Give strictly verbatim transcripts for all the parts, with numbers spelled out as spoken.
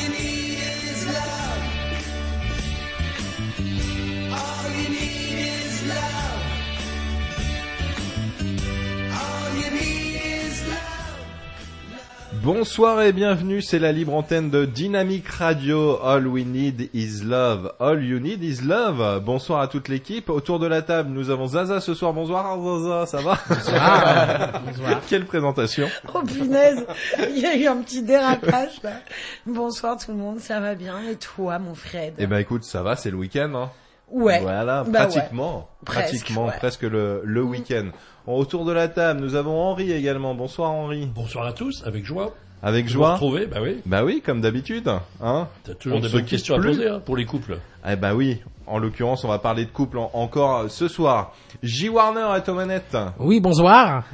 you need is love. All you need is love. All you need is love. Bonsoir et bienvenue, c'est la libre antenne de Dynamic Radio. All we need is love. All you need is love. Bonsoir à toute l'équipe. Autour de la table, nous avons Zaza ce soir. Bonsoir Zaza, ça va? Bonsoir. Bonsoir. Quelle présentation. Oh punaise, il y a eu un petit dérapage là. Bonsoir tout le monde, ça va bien? Et toi mon Fred? Eh ben écoute, ça va, c'est le week-end. Hein. Ouais. Voilà, bah pratiquement. Ouais. Presque, pratiquement, ouais. presque le, le week-end. Autour de la table, nous avons Henri également. Bonsoir Henri. Bonsoir à tous, avec joie. Avec Vous joie. retrouver, bah oui. Bah oui, comme d'habitude. Hein. T'as toujours On des se bonnes quitte questions plus. à poser hein, pour les couples. Eh bah oui, en l'occurrence, on va parler de couple en- encore ce soir. J. Warner est aux manettes. Oui, bonsoir.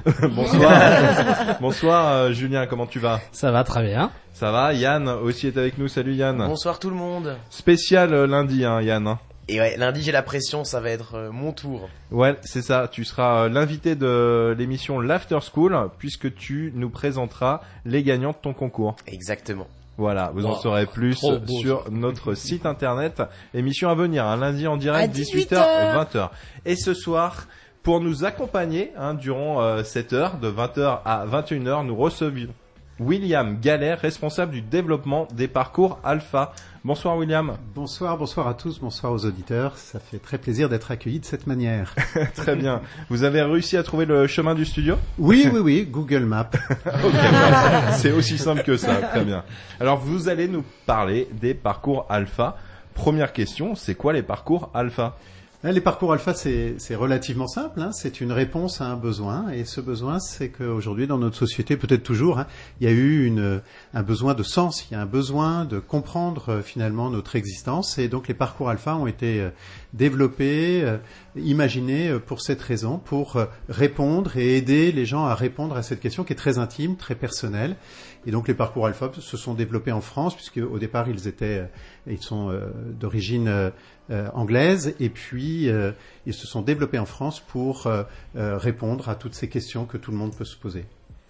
Bonsoir. Bonsoir euh, Julien, comment tu vas? Ça va très bien. Ça va? Yann aussi est avec nous. Salut Yann. Bonsoir tout le monde. Spécial euh, lundi, hein, Yann. hein. Et ouais, lundi j'ai la pression, ça va être euh, mon tour. Ouais, c'est ça. Tu seras euh, l'invité de l'émission l'After School puisque tu nous présenteras les gagnants de ton concours. Exactement. Voilà, vous en Wow, saurez plus trop beau, sur ça. notre site internet. Émission à venir, hein, lundi en direct, À dix-huit dix-huit heures, heures. vingt heures. Et ce soir, pour nous accompagner hein, durant euh, cette heure, de vingt heures à vingt et une heures, nous recevions William Galère, responsable du développement des parcours Alpha. Bonsoir William. Bonsoir, bonsoir à tous, bonsoir aux auditeurs. Ça fait très plaisir d'être accueilli de cette manière. Très bien. Vous avez réussi à trouver le chemin du studio? Oui, oui, oui, Google Maps. Ok, c'est aussi simple que ça. Très bien. Alors vous allez nous parler des parcours Alpha. Première question, c'est quoi les parcours Alpha? Les parcours alpha, c'est, c'est relativement simple. Hein. C'est une réponse à un besoin. Et ce besoin, c'est qu'aujourd'hui, dans notre société, peut-être toujours, hein, il y a eu une, un besoin de sens. Il y a un besoin de comprendre euh, finalement notre existence. Et donc, les parcours alpha ont été euh, développés, euh, imaginés euh, pour cette raison, pour euh, répondre et aider les gens à répondre à cette question qui est très intime, très personnelle. Et donc, les parcours alpha se sont développés en France, puisque au départ, ils étaient, euh, ils sont euh, d'origine euh, Euh, anglaise et puis euh, ils se sont développés en France pour euh, euh, répondre à toutes ces questions que tout le monde peut se poser.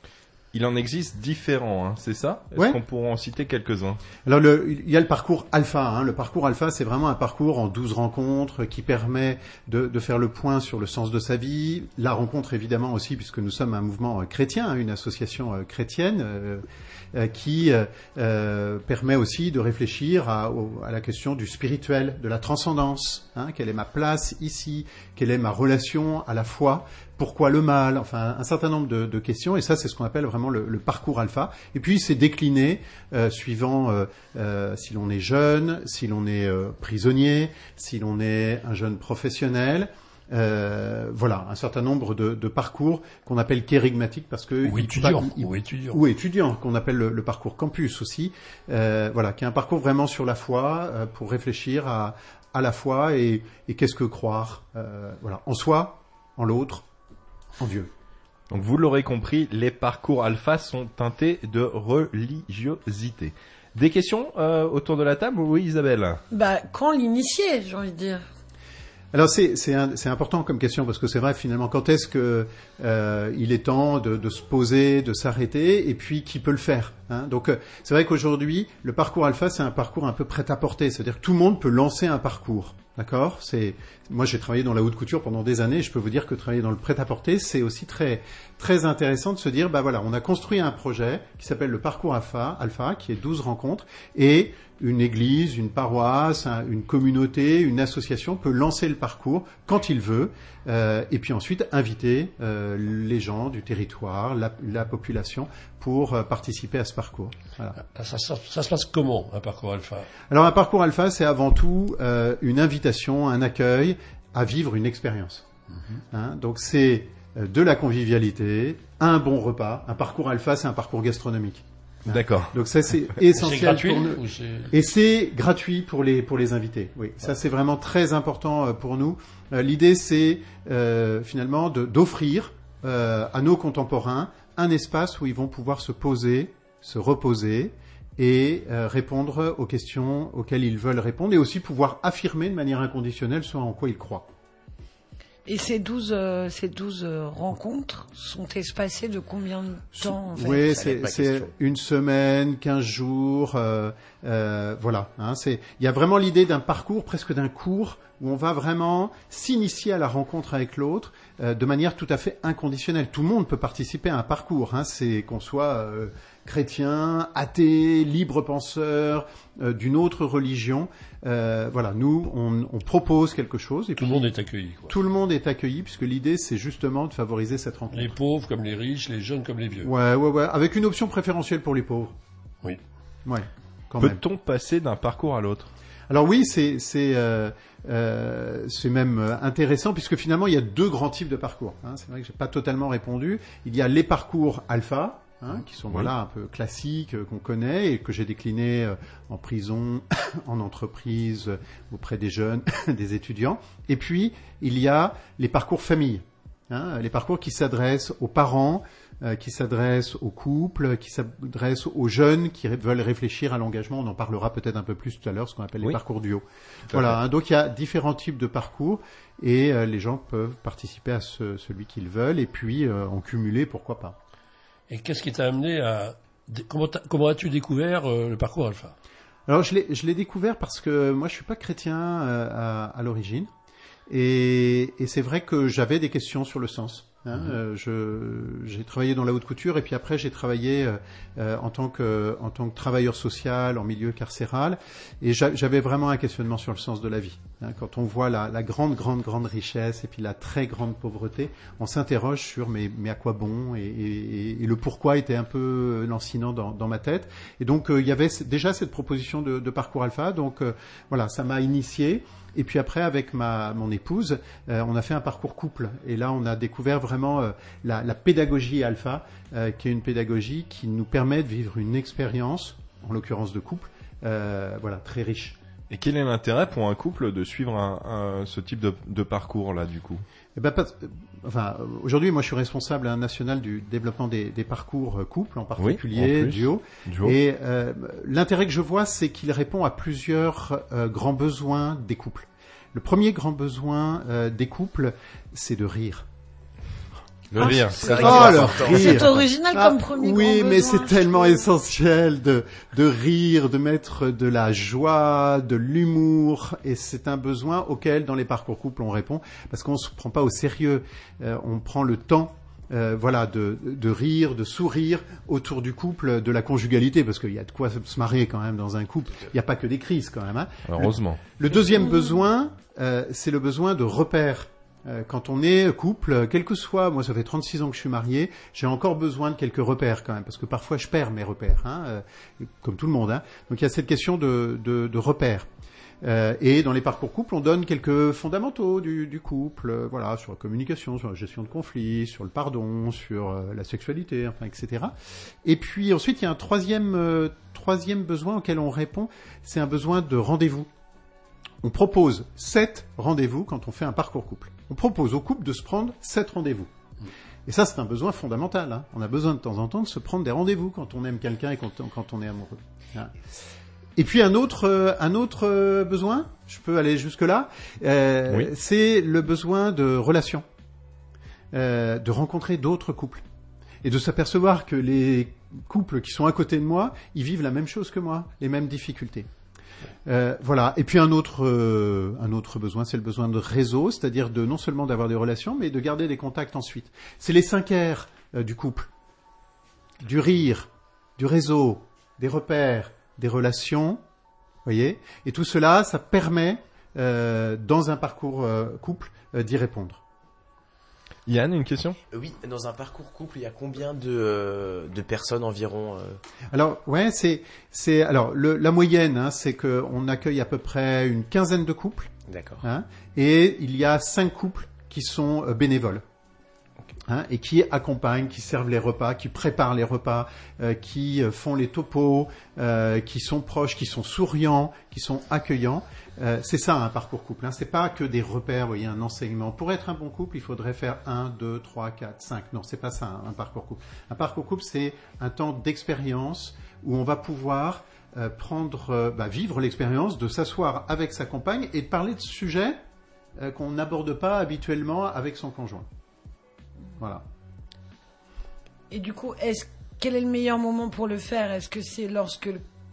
Il en existe différents, hein, c'est ça? Est-ce Ouais. qu'on pourrait en citer quelques-uns? Alors le, il y a le parcours alpha. Hein. Le parcours alpha, c'est vraiment un parcours en douze rencontres qui permet de, de faire le point sur le sens de sa vie. La rencontre évidemment aussi, puisque nous sommes un mouvement euh, chrétien, hein, une association euh, chrétienne euh, euh, qui euh, euh, permet aussi de réfléchir à, au, à la question du spirituel, de la transcendance. Hein. Quelle est ma place ici? Quelle est ma relation à la foi? Pourquoi le mal? Enfin, un certain nombre de, de questions, et ça, c'est ce qu'on appelle vraiment le, le parcours alpha. Et puis, c'est décliné euh, suivant euh, euh, si l'on est jeune, si l'on est euh, prisonnier, si l'on est un jeune professionnel. Euh, voilà, un certain nombre de, de parcours qu'on appelle kérigmatiques parce que Ou il- étudiant, il- ou étudiant. ou étudiant, qu'on appelle le, le parcours campus aussi. Euh, voilà, qui est un parcours vraiment sur la foi euh, pour réfléchir à à la foi et, et qu'est-ce que croire. Euh, voilà, en soi, en l'autre. En Dieu. Donc vous l'aurez compris, les parcours Alpha sont teintés de religiosité. Des questions euh, autour de la table? Oui Isabelle. Bah quand l'initier, j'ai envie de dire. Alors c'est c'est un- c'est important comme question parce que c'est vrai finalement quand est-ce que euh, il est temps de, de se poser, de s'arrêter et puis qui peut le faire. Hein. Donc euh, c'est vrai qu'aujourd'hui le parcours alpha c'est un parcours un peu prêt-à-porter, c'est-à-dire que tout le monde peut lancer un parcours. D'accord? C'est moi j'ai travaillé dans la haute couture pendant des années, et je peux vous dire que travailler dans le prêt-à-porter, c'est aussi très très intéressant de se dire bah voilà, on a construit un projet qui s'appelle le parcours alpha, alpha qui est douze rencontres et une église, une paroisse, un- une communauté, une association peut lancer le parcours quand il veut euh, et puis ensuite inviter euh, les gens du territoire, la, la population pour euh, participer à ce parcours. Voilà. Ça, ça, ça, ça se passe comment, un parcours alpha? Alors un parcours alpha, c'est avant tout euh, une invitation, un accueil à vivre une expérience. Hein, donc c'est euh, de la convivialité, un bon repas. Un parcours alpha, c'est un parcours gastronomique. D'accord. Donc ça c'est C'est essentiel gratuit pour nous. ou c'est... Et c'est gratuit pour les pour les invités. Oui, ça c'est vraiment très important euh, pour nous. Euh, L'idée c'est euh, finalement de- d'offrir euh, à nos contemporains un espace où ils vont pouvoir se poser, se reposer et euh, répondre aux questions auxquelles ils veulent répondre et aussi pouvoir affirmer de manière inconditionnelle ce en quoi ils croient. Et ces douze, euh, ces douze euh, rencontres sont espacées de combien de temps en fait Oui, ça va être c'est ma c'est question. une semaine, quinze jours, euh, euh, voilà. Hein, c'est, il y a vraiment l'idée d'un parcours, presque d'un cours, où on va vraiment s'initier à la rencontre avec l'autre euh, de manière tout à fait inconditionnelle. Tout le monde peut participer à un parcours, hein, c'est qu'on soit euh, chrétien, athée, libre penseur, euh, d'une autre religion. Euh, voilà, nous, on, on propose quelque chose et Tout le monde est accueilli, quoi. tout le monde est accueilli, puisque l'idée, c'est justement de favoriser cette rencontre. Les pauvres comme les riches, les jeunes comme les vieux. Ouais, ouais, ouais, avec une option préférentielle pour les pauvres. Oui. Ouais, quand même. Peut-on passer d'un parcours à l'autre? Alors oui, c'est c'est euh, euh, c'est même euh, intéressant puisque finalement il y a deux grands types de parcours. Hein. C'est vrai que j'ai pas totalement répondu. Il y a les parcours alpha, hein, qui sont Oui. voilà un peu classiques euh, qu'on connaît et que j'ai déclinés euh, en prison, en entreprise, euh, auprès des jeunes, des étudiants. Et puis il y a les parcours famille, hein, les parcours qui s'adressent aux parents, euh, qui s'adressent aux couples, qui s'adressent aux jeunes qui ré- veulent réfléchir à l'engagement. On en parlera peut-être un peu plus tout à l'heure, ce qu'on appelle Oui. les parcours duo. à Voilà, hein, donc il y a différents types de parcours et euh, les gens peuvent participer à ce, celui qu'ils veulent et puis euh, en cumuler, pourquoi pas. Et qu'est-ce qui t'a amené à... dé- Comment, t'as- comment as-tu découvert euh, le parcours alpha? Alors je l'ai, je l'ai découvert parce que moi je suis pas chrétien euh, à, à l'origine et, et c'est vrai que j'avais des questions sur le sens. Hein, Mhm. euh, je, j'ai travaillé dans la haute couture et puis après j'ai travaillé euh, euh, en tant que en tant que travailleur social en milieu carcéral et j'a- j'avais vraiment un questionnement sur le sens de la vie. Hein, quand on voit la, la grande grande grande richesse et puis la très grande pauvreté, on s'interroge sur mais mais à quoi bon et, et, et le pourquoi était un peu lancinant dans, dans ma tête. Et donc euh, il y avait c- déjà cette proposition de, de parcours alpha. Donc euh, voilà, ça m'a initié. Et puis après, avec ma mon épouse, euh, on a fait un parcours couple. Et là, on a découvert vraiment euh, la, la pédagogie alpha, euh, qui est une pédagogie qui nous permet de vivre une expérience, en l'occurrence de couple, euh, voilà, très riche. Et quel est l'intérêt pour un couple de suivre un, un- ce type de, de parcours là du coup? Eh ben, pas- enfin, euh, aujourd'hui, moi, je suis responsable hein, national du développement des, des parcours euh, couples, en particulier en plus. duo. Duo. Et euh, l'intérêt que je vois, c'est qu'il répond à plusieurs euh, grands besoins des couples. Le premier grand besoin euh, des couples, c'est de rire. Le Ah, rire. C'est vrai Oh, que c'est le important. rire. C'est original Ah, comme premier oui, grand mais besoin, c'est tellement je trouve. essentiel de, de rire, de mettre de la joie, de l'humour, et c'est un besoin auquel, dans les parcours couples, on répond, parce qu'on se prend pas au sérieux, Euh, on prend le temps, euh, voilà, de, de rire, de sourire autour du couple, de la conjugalité, parce qu'il y a de quoi se marrer quand même dans un couple. Il n'y a pas que des crises quand même. Hein. Heureusement. Le deuxième besoin, euh, c'est le besoin de repères. Euh, quand on est couple, quel que soit, moi ça fait trente-six ans que je suis marié, j'ai encore besoin de quelques repères quand même, parce que parfois je perds mes repères, hein, euh, comme tout le monde. Hein. Donc il y a cette question de, de, de repères. Euh, et dans les parcours couple, on donne quelques fondamentaux du, du couple, euh, voilà, sur la communication, sur la gestion de conflits, sur le pardon, sur euh, la sexualité, enfin, et cetera. Et puis ensuite, il y a un troisième, euh, troisième besoin auquel on répond, c'est un besoin de rendez-vous. On propose sept rendez-vous quand on fait un parcours couple. On propose au couple de se prendre sept rendez-vous. Et ça, c'est un besoin fondamental. Hein. On a besoin de temps en temps de se prendre des rendez-vous quand on aime quelqu'un et quand, quand on est amoureux. Hein. Et puis un autre, euh, un autre euh, besoin, je peux aller jusque-là, euh, Oui. c'est le besoin de relations, euh, de rencontrer d'autres couples et de s'apercevoir que les couples qui sont à côté de moi, ils vivent la même chose que moi, les mêmes difficultés. Euh, voilà. Et puis un autre, euh, un autre besoin, c'est le besoin de réseau, c'est-à-dire de non seulement d'avoir des relations, mais de garder des contacts ensuite. C'est les cinq R euh, du couple. Du rire, du réseau, des repères, des relations, voyez. Et tout cela, ça permet, euh, dans un parcours euh, couple, euh, d'y répondre. Yann, une question? Euh, Oui, dans un parcours couple, il y a combien de, euh, de personnes environ euh, Alors, ouais, c'est, c'est, alors, le, la moyenne, hein, c'est que on accueille à peu près une quinzaine de couples, D'accord. hein, et il y a cinq couples qui sont euh, bénévoles. Hein, et qui accompagnent, qui servent les repas, qui préparent les repas, euh, qui euh, font les topos, euh, qui sont proches, qui sont souriants, qui sont accueillants. Euh, c'est ça un parcours couple. Hein. C'est pas que des repères, vous voyez, un enseignement. Pour être un bon couple, il faudrait faire un, deux, trois, quatre, cinq. Non, c'est pas ça un, un parcours couple. Un parcours couple, c'est un temps d'expérience où on va pouvoir euh, prendre, euh, bah, vivre l'expérience de s'asseoir avec sa compagne et de parler de sujets euh, qu'on n'aborde pas habituellement avec son conjoint. Voilà. Et du coup, est-ce quel est le meilleur moment pour le faire? Est-ce que c'est lorsque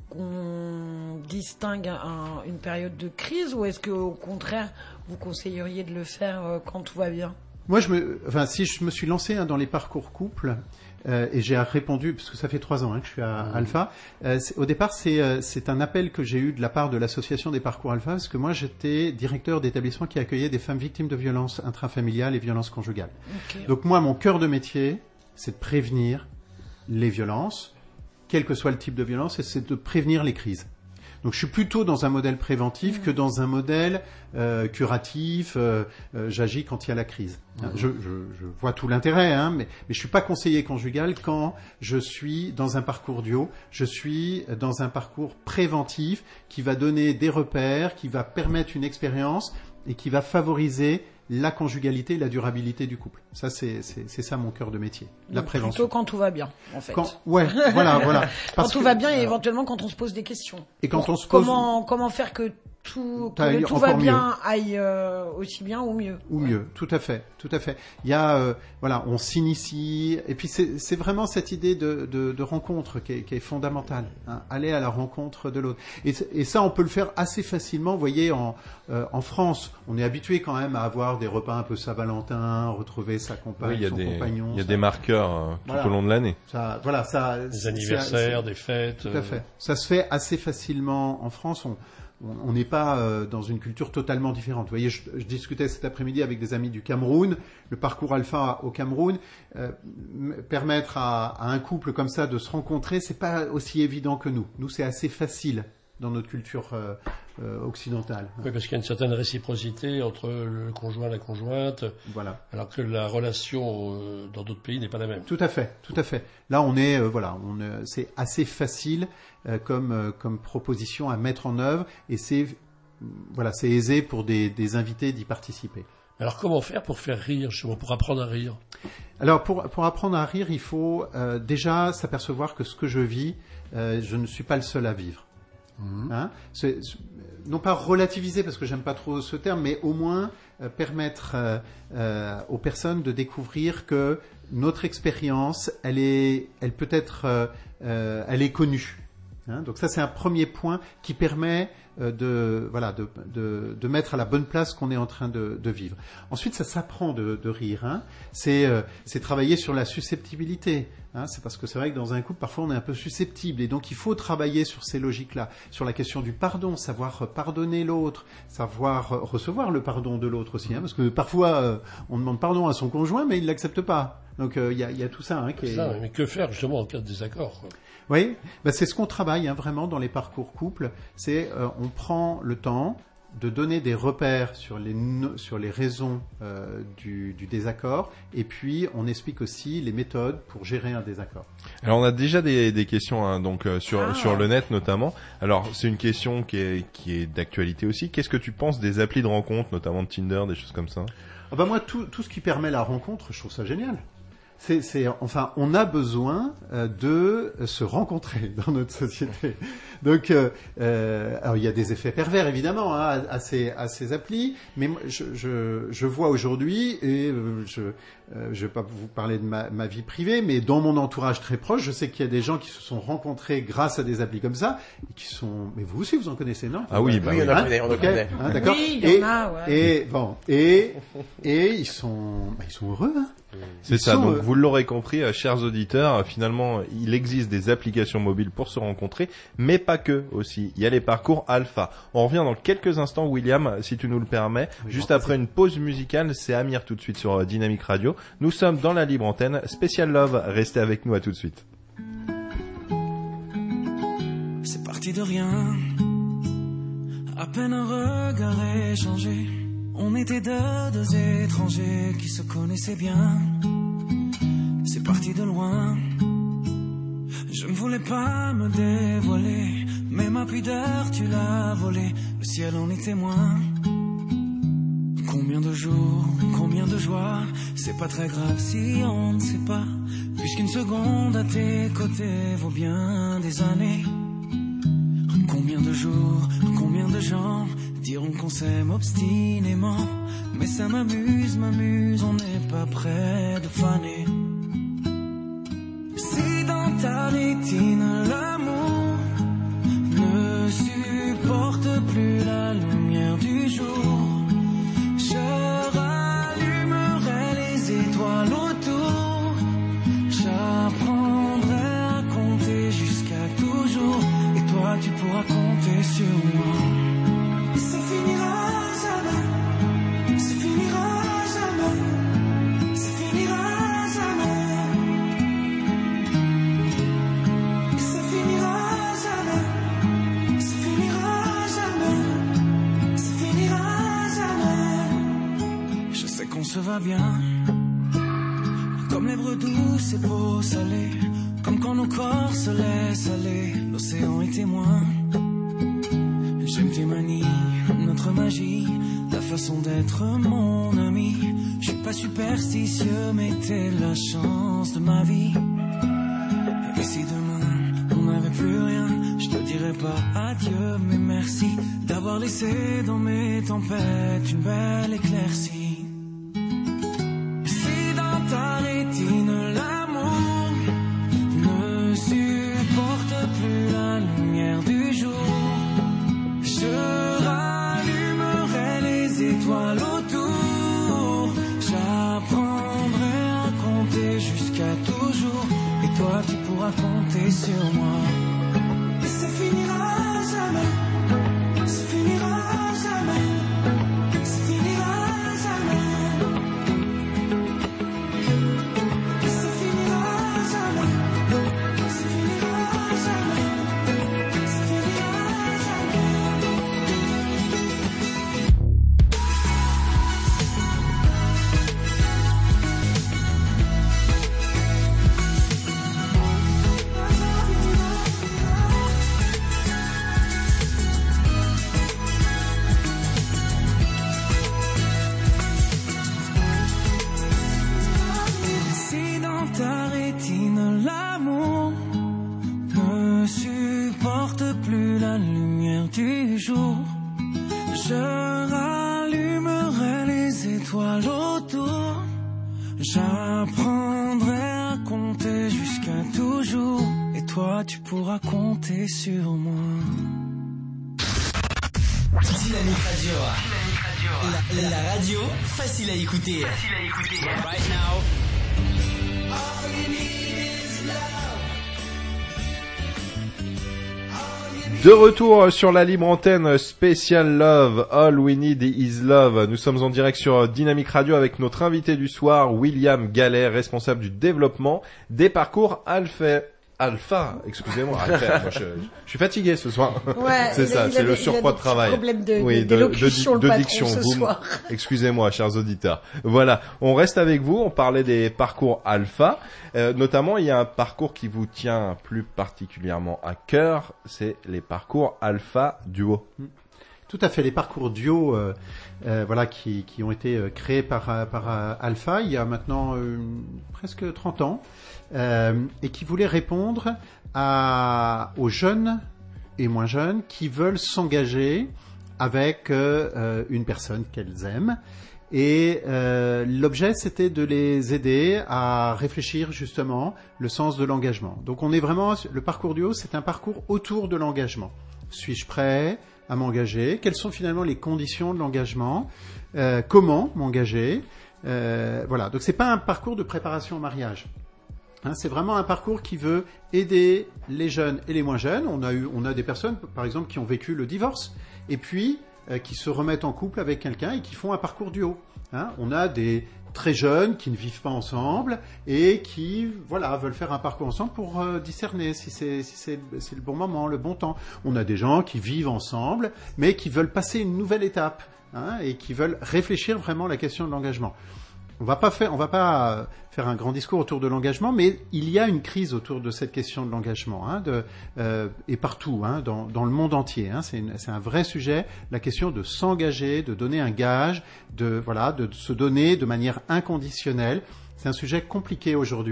on distingue un- une période de crise, ou est-ce que au contraire vous conseilleriez de le faire euh, quand tout va bien? Moi, je me, enfin, si je me suis lancé hein, dans les parcours couples, euh, et j'ai répondu, parce que ça fait trois ans hein, que je suis à Alpha, euh, c'est- au départ, c'est, euh, c'est un appel que j'ai eu de la part de l'association des parcours Alpha, parce que moi, j'étais directeur d'établissement qui accueillait des femmes victimes de violences intrafamiliales et violences conjugales. Ok. Donc moi, mon cœur de métier, c'est de prévenir les violences, quel que soit le type de violence, et c'est de prévenir les crises. Donc je suis plutôt dans un modèle préventif que dans un modèle euh, curatif, euh, euh, j'agis quand il y a la crise. Hein, je, je, je vois tout l'intérêt, hein, mais, mais je suis pas conseiller conjugal quand je suis dans un parcours duo, je suis dans un parcours préventif qui va donner des repères, qui va permettre une expérience et qui va favoriser la conjugalité et la durabilité du couple. Ça, c'est, c'est, c'est ça mon cœur de métier, la Donc, prévention. Plutôt quand tout va bien, en fait. Quand, ouais, voilà, voilà. Quand Parce tout que- va bien, et alors, éventuellement quand on se pose des questions. Et quand Pour- on se pose- comment comment faire que tout que Aille le tout va encore bien aille euh, aussi bien ou mieux. Ou mieux, tout à fait, tout à fait. Il y a, euh, voilà, on s'initie, et puis c'est, c'est vraiment cette idée de, de, de rencontre qui est, qui est fondamentale. Hein, aller à la rencontre de l'autre. Et, et ça, on peut le faire assez facilement. Vous voyez, en, euh, en France, on est habitué quand même à avoir des repas un peu Saint-Valentin, retrouver sa compagne, Oui, il y a son des, compagnon. il y a ça- des marqueurs euh, tout Voilà. au long de l'année. Ça, voilà, ça. Des c'est- anniversaires, c'est- des fêtes. Tout euh, à fait. Ça se fait assez facilement en France. On on n'est pas euh, dans une culture totalement différente. Vous voyez, je, je discutais cet après-midi avec des amis du Cameroun. Le parcours Alpha au Cameroun, euh, m- permettre à, à un couple comme ça de se rencontrer, c'est pas aussi évident que nous. Nous, c'est assez facile dans notre culture euh, euh, occidentale. Oui, parce qu'il y a une certaine réciprocité entre le conjoint et la conjointe, Voilà. alors que la relation euh, dans d'autres pays n'est pas la même. Tout à fait, tout à fait. Là, on est, euh, voilà, on, euh, c'est assez facile euh, comme euh, comme proposition à mettre en œuvre, et c'est euh, voilà, c'est aisé pour des, des invités d'y participer. Alors comment faire pour faire rire, justement, pour apprendre à rire? Alors, pour pour apprendre à rire, il faut euh, déjà s'apercevoir que ce que je vis, euh, je ne suis pas le seul à vivre. Hein, c'est- c'est- non pas relativiser, parce que j'aime pas trop ce terme, mais au moins euh, permettre euh, euh, aux personnes de découvrir que notre expérience, elle est, elle peut être, euh, euh, elle est connue. Hein, donc ça, c'est un premier point qui permet euh, de, voilà, de, de, de mettre à la bonne place qu'on est en train de, de vivre. Ensuite, ça s'apprend de, de rire. Hein. C'est, euh, c'est travailler sur la susceptibilité. Hein. C'est parce que c'est vrai que dans un couple, parfois, on est un peu susceptible. Et donc, il faut travailler sur ces logiques-là. Sur la question du pardon, savoir pardonner l'autre, savoir recevoir le pardon de l'autre aussi. Hein, parce que parfois, euh, on demande pardon à son conjoint, mais il ne l'accepte pas. Donc, euh, il y, a, y a tout ça hein, qui est... Ça, mais que faire, justement, en cas de désaccord, quoi? Oui, ben c'est ce qu'on travaille hein, vraiment dans les parcours couples. C'est euh, on prend le temps de donner des repères sur les no- sur les raisons euh, du, du désaccord, et puis on explique aussi les méthodes pour gérer un désaccord. Alors on a déjà des, des questions hein, donc euh, sur Ah. sur le net notamment. Alors c'est une question qui est qui est d'actualité aussi. Qu'est-ce que tu penses des applis de rencontre, notamment de Tinder, des choses comme ça? Ah ben moi tout tout ce qui permet la rencontre, je trouve ça génial. C'est, c'est, enfin, on a besoin euh, de se rencontrer dans notre société. Donc, euh, euh, alors il y a des effets pervers évidemment hein, à, à ces à ces applis, mais moi, je, je je vois aujourd'hui, et euh, je euh, je vais pas vous parler de ma, ma vie privée, mais dans mon entourage très proche, je sais qu'il y a des gens qui se sont rencontrés grâce à des applis comme ça, et qui sont, mais vous aussi vous en connaissez non? Ah oui, bah Oui, on en Hein connaît, on en Ok, connaît. hein, d'accord. Oui, il y et, en a, ouais. et bon, et et ils sont bah, ils sont heureux. Hein. C'est Ils ça, sont, donc euh, vous l'aurez compris, euh, chers auditeurs, euh, finalement, il existe des applications mobiles pour se rencontrer, mais pas que aussi. Il y a les parcours Alpha. On revient dans quelques instants, William, si tu nous le permets. Oui, Juste bon, après une pause musicale, c'est Amir tout de suite sur euh, Dynamic Radio. Nous sommes dans la libre antenne, Special Love, restez avec nous, à tout de suite. C'est parti de rien, à peine un regard échangé. On était deux, deux étrangers qui se connaissaient bien. C'est parti de loin. Je ne voulais pas me dévoiler, mais ma pudeur tu l'as volée. Le ciel en est témoin. Combien de jours, combien de joies. C'est pas très grave si on ne sait pas, puisqu'une seconde à tes côtés vaut bien des années. Combien de jours, combien de gens diront qu'on s'aime obstinément. Mais ça m'amuse, m'amuse, on n'est pas près de faner. Si dans ta rétine l'amour ne supporte plus la lumière du jour, je rallumerai les étoiles autour. J'apprendrai à compter jusqu'à toujours. Et toi tu pourras compter sur moi. Ça finira jamais, ça finira jamais, ça finira jamais. Ça finira jamais, ça finira jamais, ça finira jamais. Je sais qu'on se va bien, comme lèvres douces et peau salée, comme quand nos corps se laissent aller, l'océan est témoin. J'aime tes manies, notre magie, ta façon d'être mon ami. Je suis pas superstitieux, mais t'es la chance de ma vie. Et si demain on n'avait plus rien, je te dirais pas adieu, mais merci d'avoir laissé dans mes tempêtes une belle éclaircie. Si dans ta rétine l'amour ne supporte plus la lumière du jour, je rallumerai les étoiles autour. J'apprendrai à compter jusqu'à toujours. Et toi tu pourras compter sur moi. Et ça finira jamais, ça finira jamais, ça finira jamais. Et ça finira jamais, ça finira jamais, ça finira jamais. Si dans ta rétine l'amour ne supporte plus la lumière du jour, je rallumerai les étoiles autour. J'apprendrai à compter jusqu'à toujours. Et toi tu pourras compter sur moi. Dynamique Radio. La, la radio facile à écouter. Facile à écouter. Right now. All you need is love. De retour sur la libre antenne spéciale Love, All We Need Is Love. Nous sommes en direct sur Dynamique Radio avec notre invité du soir, William Gallet, responsable du développement des parcours Alpha. Alpha, excusez-moi, Alpha, moi je, je suis fatigué ce soir. Ouais, c'est il ça, a- il c'est a le des- il a surpoids des de travail. petits problèmes de- oui, de- d'élocution, le de patron, diction. ce Vous m- soir. Excusez-moi, chers auditeurs. Voilà, on reste avec vous. On parlait des parcours Alpha. Euh, notamment, il y a un parcours qui vous tient plus particulièrement à cœur. C'est les parcours Alpha Duo. Tout à fait, les parcours duo, euh, euh, voilà, qui, qui ont été euh, créés par, euh, par euh, Alpha il y a maintenant euh, presque trente ans, euh, et qui voulaient répondre à, aux jeunes et moins jeunes qui veulent s'engager avec euh, euh, une personne qu'elles aiment. Et euh, l'objet, c'était de les aider à réfléchir justement le sens de l'engagement. Donc on est vraiment, le parcours duo, c'est un parcours autour de l'engagement. Suis-je prêt à m'engager? Quelles sont finalement les conditions de l'engagement? euh, Comment m'engager? euh, Voilà, donc c'est pas un parcours de préparation au mariage. Hein, c'est vraiment un parcours qui veut aider les jeunes et les moins jeunes. On a eu, on a des personnes, par exemple, qui ont vécu le divorce et puis euh, qui se remettent en couple avec quelqu'un et qui font un parcours duo. Hein, on a des très jeunes qui ne vivent pas ensemble et qui, voilà, veulent faire un parcours ensemble pour euh, discerner si c'est si c'est c'est le bon moment, le bon temps. On a des gens qui vivent ensemble mais qui veulent passer une nouvelle étape, hein, et qui veulent réfléchir vraiment à la question de l'engagement. On va pas faire, on va pas faire un grand discours autour de l'engagement, mais il y a une crise autour de cette question de l'engagement, hein, de, euh, et partout, hein, dans, dans le monde entier. Hein, c'est, une, c'est un vrai sujet, la question de s'engager, de donner un gage, de voilà, de se donner de manière inconditionnelle. C'est un sujet compliqué aujourd'hui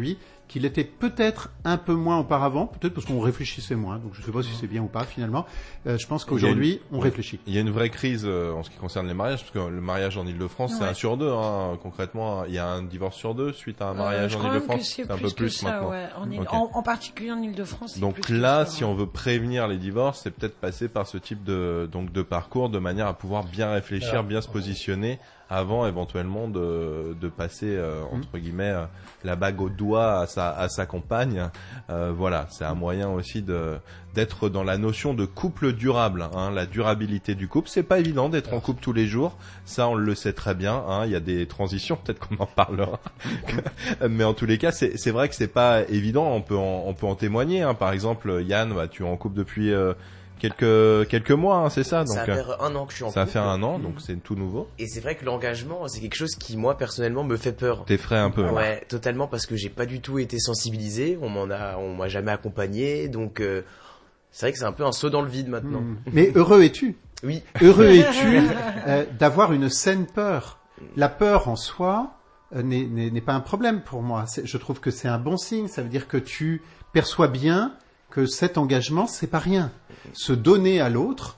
qu'il était peut-être un peu moins auparavant, peut-être parce qu'on réfléchissait moins, donc je ne sais pas si c'est bien ou pas finalement. Euh, je pense qu'aujourd'hui, on oui. réfléchit. Il y a une vraie crise euh, en ce qui concerne les mariages, parce que le mariage en Ile-de-France, Ouais. c'est un sur deux. Hein. Concrètement, il y a un divorce sur deux suite à un Euh, mariage je en crois même Ile-de-France. que c'est un plus peu que plus ça, maintenant. ouais. En, Ile- Ok. en, en particulier en Ile-de-France. c'est Donc plus que là, ça, si ouais. on veut prévenir les divorces, c'est peut-être passer par ce type de donc de parcours, de manière à pouvoir bien réfléchir, Alors, bien se positionner avant éventuellement de de passer euh, entre guillemets euh, la bague au doigt à sa à sa compagne. Euh, voilà, c'est un moyen aussi de d'être dans la notion de couple durable. Hein, la durabilité du couple, c'est pas évident d'être en couple tous les jours. Ça, on le sait très bien. Hein, il y a des transitions, peut-être qu'on en parlera. Mais en tous les cas, c'est c'est vrai que c'est pas évident. On peut en, on peut en témoigner. Hein. Par exemple, Yann, bah, tu es en couple depuis euh, quelques quelques mois, hein, c'est ça. Donc Ça va euh, faire un an que je suis en ça va couple. faire un an, donc c'est tout nouveau. Et c'est vrai que l'engagement, c'est quelque chose qui, moi, personnellement, me fait peur. T'effraie un peu. hein. Ouais, totalement, parce que j'ai pas du tout été sensibilisé. On m'en a, on m'a jamais accompagné. Donc, euh, c'est vrai que c'est un peu un saut dans le vide maintenant. Mm. Mais heureux es-tu Oui. Heureux es-tu euh, d'avoir une saine peur. La peur en soi euh, n'est, n'est, n'est pas un problème pour moi. C'est, je trouve que c'est un bon signe. Ça veut dire que tu perçois bien que cet engagement, c'est pas rien. Se donner à l'autre,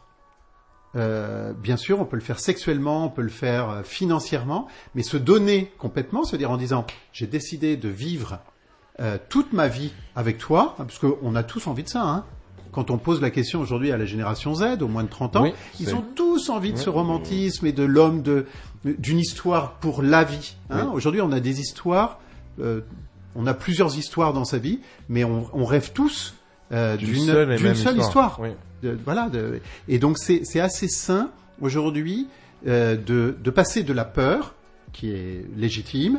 euh, bien sûr, on peut le faire sexuellement, on peut le faire euh, financièrement, mais se donner complètement, se dire en disant, j'ai décidé de vivre euh, toute ma vie avec toi, hein, parce qu'on a tous envie de ça, hein. Quand on pose la question aujourd'hui à la génération Z, au moins de trente ans, Oui, ils c'est- ont tous envie de Oui. ce romantisme et de l'homme, de, d'une histoire pour la vie. Hein. Oui. Aujourd'hui, on a des histoires, euh, on a plusieurs histoires dans sa vie, mais on, on rêve tous euh, D'une d'une, seule et d'une même seule histoire. Oui. De- voilà. De, et donc, c'est, c'est assez sain aujourd'hui euh, de, de passer de la peur, qui est légitime,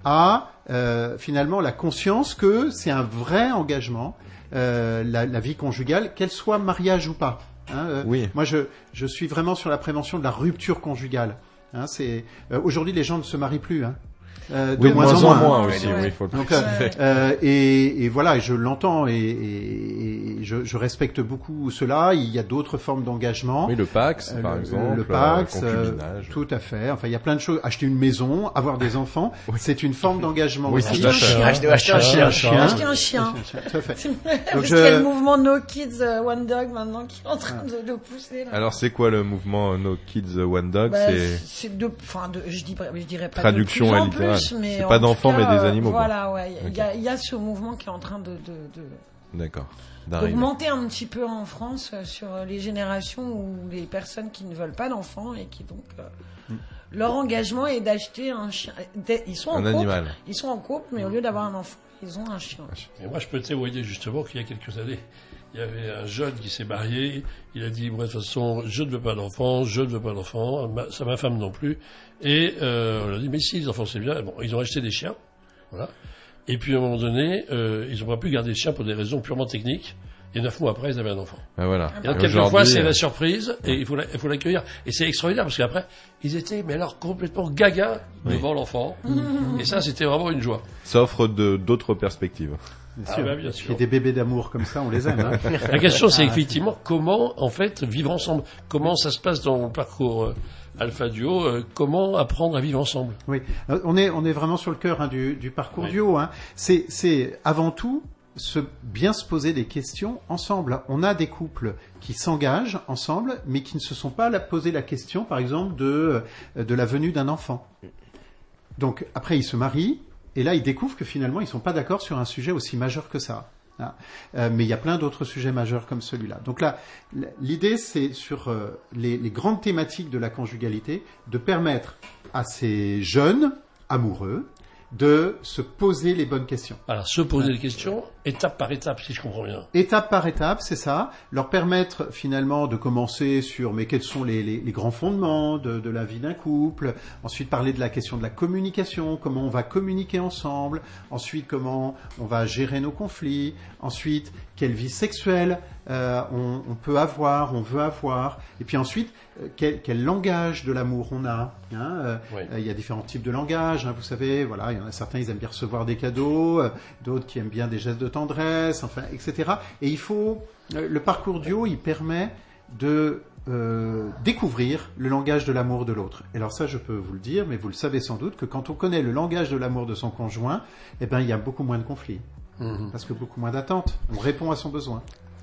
à euh, finalement la conscience que c'est un vrai engagement. Euh, la, la vie conjugale, qu'elle soit mariage ou pas. Hein, euh, Oui. Moi, je, je suis vraiment sur la prévention de la rupture conjugale. Hein, c'est, euh, aujourd'hui, les gens ne se marient plus. Hein. Euh, de Oui, de moins, en moins. hein. aussi. Ouais. Oui, faut le Donc, préciser. euh, euh, et, et voilà, et je l'entends et, et, et je, je respecte beaucoup cela. Il y a d'autres formes d'engagement. Oui, le Pax, Euh, par le, exemple. le Pax, euh, euh, concubinage. tout à fait. Enfin, il y a plein de choses. Acheter une maison, avoir des enfants, c'est une forme d'engagement Oui, aussi. tout à fait. Acheter, acheter, acheter un chien. Un chien. Acheter un chien. Tout à fait. Parce Donc qu'il y a je- le mouvement No Kids euh, One Dog maintenant qui est en train de le pousser. Là. Alors, c'est quoi le mouvement euh, No Kids One Dog? Bah, C'est c'est de, enfin, de, je dirais, je dirais pas Traduction de plus à en littérale. plus, mais C'est en pas tout d'enfants, cas, mais des euh, animaux, quoi. Voilà, ouais. Il Ok. y, a, il y a ce mouvement qui est en train de, de, de d'accord. D'arriver. d'augmenter un petit peu en France euh, sur les générations où les personnes qui ne veulent pas d'enfants et qui donc euh, Mm. leur engagement est d'acheter un chien. d'a- Ils sont en Un couple, animal. ils sont en couple, mais au lieu d'avoir un enfant, ils ont un chien. Et moi, je peux témoigner justement qu'il y a quelques années, il y avait un jeune qui s'est marié. Il a dit, moi, de toute façon, je ne veux pas d'enfant, je ne veux pas d'enfant, ma, ça ma femme non plus. Et euh, on a dit, mais si, les enfants, c'est bien. Bon, ils ont acheté des chiens, voilà. Et puis, à un moment donné, euh, ils n'ont pas pu garder le chien pour des raisons purement techniques. Et neuf mois après, ils avaient un enfant. Ben voilà. Et donc, Et quelquefois, aujourd'hui, c'est euh, la surprise, et il faut, la- il faut l'accueillir. Et c'est extraordinaire, parce qu'après, ils étaient, mais alors, complètement gaga devant l'enfant. Et ça, c'était vraiment une joie. ça offre de, d'autres perspectives. Bien Ah sûr. bah, bien Et sûr. des bébés d'amour comme ça, on les aime. Hein. La question, c'est effectivement comment, en fait, vivre ensemble. Comment ça se passe dans le parcours euh, Alpha Duo. euh, comment apprendre à vivre ensemble. Oui, Euh, on est on est vraiment sur le cœur hein, du, du parcours Oui. duo. Hein. C'est c'est avant tout se bien se poser des questions ensemble. On a des couples qui s'engagent ensemble, mais qui ne se sont pas la, posé la question, par exemple, de de la venue d'un enfant. Donc après, ils se marient et là, ils découvrent que finalement, ils sont pas d'accord sur un sujet aussi majeur que ça. Hein. Euh, mais il y a plein d'autres sujets majeurs comme celui-là. Donc là, l- l'idée, c'est sur euh, les, les grandes thématiques de la conjugalité, de permettre à ces jeunes amoureux de se poser les bonnes questions. Alors, se poser des questions, étape par étape, si je comprends bien. Étape par étape, c'est ça. Leur permettre finalement de commencer sur mais quels sont les, les, les grands fondements de, de la vie d'un couple. Ensuite parler de la question de la communication, comment on va communiquer ensemble. Ensuite comment on va gérer nos conflits. Ensuite quelle vie sexuelle euh, on, on peut avoir, on veut avoir. Et puis ensuite euh, quel, quel langage de l'amour on a. Hein, euh, Oui. euh, il y a différents types de langage, hein, vous savez. Voilà, il y en a certains ils aiment bien recevoir des cadeaux, euh, d'autres qui aiment bien des gestes de tendresse, enfin, et cetera. Et il faut, euh, le parcours duo, il permet de euh, découvrir le langage de l'amour de l'autre. Et alors ça, je peux vous le dire, mais vous le savez sans doute, que quand on connaît le langage de l'amour de son conjoint, eh ben, il y a beaucoup moins de conflits. Mmh. Parce que beaucoup moins d'attentes. On répond à son besoin.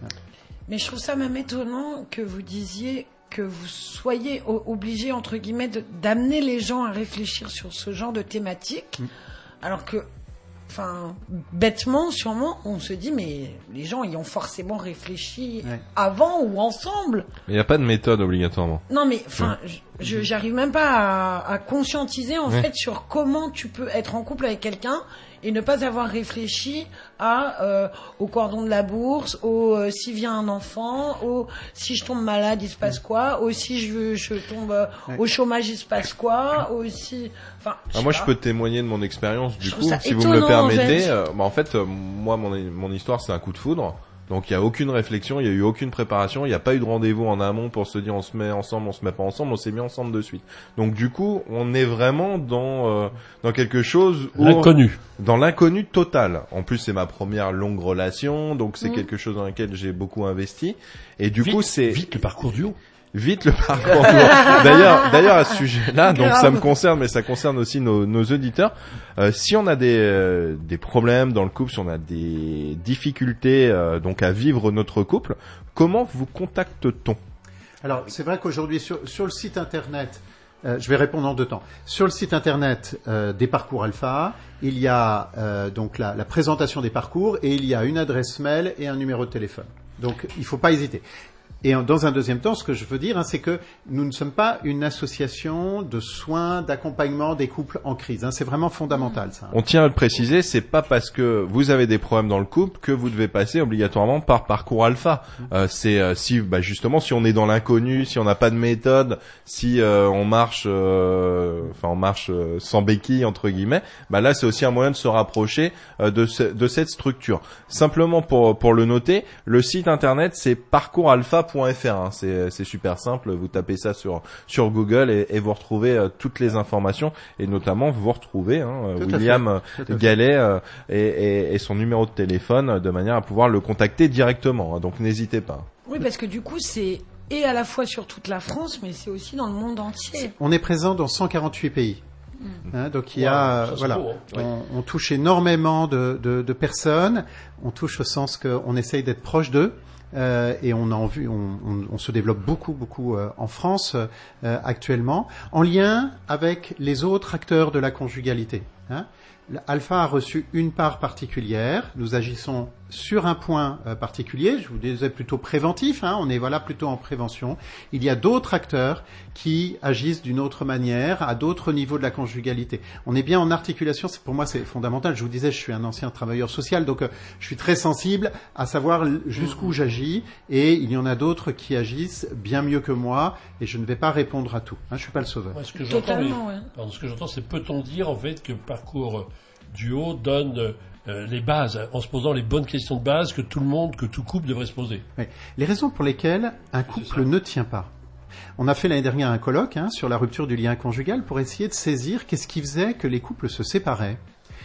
Mais je trouve ça même étonnant que vous disiez que vous soyez o- obligé, entre guillemets, de, d'amener les gens à réfléchir sur ce genre de thématique, mmh. alors que, enfin, bêtement, sûrement, on se dit, mais les gens y ont forcément réfléchi ouais. avant ou ensemble. Mais il n'y a pas de méthode obligatoirement. Non, mais enfin, ouais. je, je j'arrive même pas à, à conscientiser en ouais. fait sur comment tu peux être en couple avec quelqu'un et ne pas avoir réfléchi à euh, au cordon de la bourse, au euh, si vient un enfant, au si je tombe malade, il se passe quoi, au si je je tombe euh, ouais. au chômage, il se passe quoi, au si enfin ah, moi pas. Je peux témoigner de mon expérience du je coup, si vous me le permettez. En fait, euh, bah, en fait euh, moi mon mon histoire c'est un coup de foudre. Donc il y a aucune réflexion, il y a eu aucune préparation, il n'y a pas eu de rendez-vous en amont pour se dire on se met ensemble, on se met pas ensemble, on s'est mis ensemble de suite. Donc du coup, on est vraiment dans euh, dans quelque chose où l'inconnu. On, dans l'inconnu total. En plus, c'est ma première longue relation, donc c'est mmh. quelque chose dans lequel j'ai beaucoup investi et du vite, coup, c'est vite le parcours duo. Vite le parcours. D'ailleurs, d'ailleurs à ce sujet-là, donc ça me concerne, mais ça concerne aussi nos, nos auditeurs. Euh, si on a des euh, des problèmes dans le couple, si on a des difficultés euh, donc à vivre notre couple, comment vous contacte-t-on ? Alors, c'est vrai qu'aujourd'hui sur sur le site internet, euh, je vais répondre en deux temps. Sur le site internet euh, des Parcours Alpha, il y a euh, donc la, la présentation des parcours et il y a une adresse mail et un numéro de téléphone. Donc, il faut pas hésiter. Et dans un deuxième temps, ce que je veux dire, hein, c'est que nous ne sommes pas une association de soins, d'accompagnement des couples en crise. Hein. C'est vraiment fondamental, ça. On tient à le préciser, c'est pas parce que vous avez des problèmes dans le couple que vous devez passer obligatoirement par Parcours Alpha. Euh, c'est euh, si, bah, justement, si on est dans l'inconnu, si on n'a pas de méthode, si euh, on marche, euh, enfin on marche euh, sans béquille entre guillemets, bah là c'est aussi un moyen de se rapprocher euh, de ce, de cette structure. Simplement pour pour le noter, le site internet c'est parcours alpha point f r, hein. c'est c'est super simple, vous tapez ça sur sur Google et, et vous retrouvez euh, toutes les informations et notamment vous retrouvez hein, William Gallet euh, et, et, et son numéro de téléphone euh, de manière à pouvoir le contacter directement, hein. Donc n'hésitez pas. Oui, parce que du coup c'est et à la fois sur toute la France, mais c'est aussi dans le monde entier. On est présent dans cent quarante-huit pays. Mmh. Hein, donc il y a, wow, voilà, beau, hein. on, on touche énormément de, de, de personnes. On touche au sens qu'on essaye d'être proche d'eux. Euh, et on a en vue, on, on, on se développe beaucoup, beaucoup euh, en France euh, actuellement, en lien avec les autres acteurs de la conjugalité. Hein. Alpha a reçu une part particulière. Nous agissons sur un point euh, particulier. Je vous disais plutôt préventif. Hein, on est voilà plutôt en prévention. Il y a d'autres acteurs qui agissent d'une autre manière, à d'autres niveaux de la conjugalité. On est bien en articulation. C'est, pour moi, c'est fondamental. Je vous disais, je suis un ancien travailleur social, donc euh, je suis très sensible à savoir jusqu'où j'agis. Et il y en a d'autres qui agissent bien mieux que moi. Et je ne vais pas répondre à tout. Hein, je suis pas le sauveur. Ouais, ce que j'entends, Totalement, mais, ouais. pardon, ce que j'entends, c'est peut-on dire en fait que Parcours Duo donne euh, les bases, en se posant les bonnes questions de base que tout le monde, que tout couple devrait se poser. Oui. Les raisons pour lesquelles un couple ne tient pas. On a fait l'année dernière un colloque hein, sur la rupture du lien conjugal pour essayer de saisir qu'est-ce qui faisait que les couples se séparaient.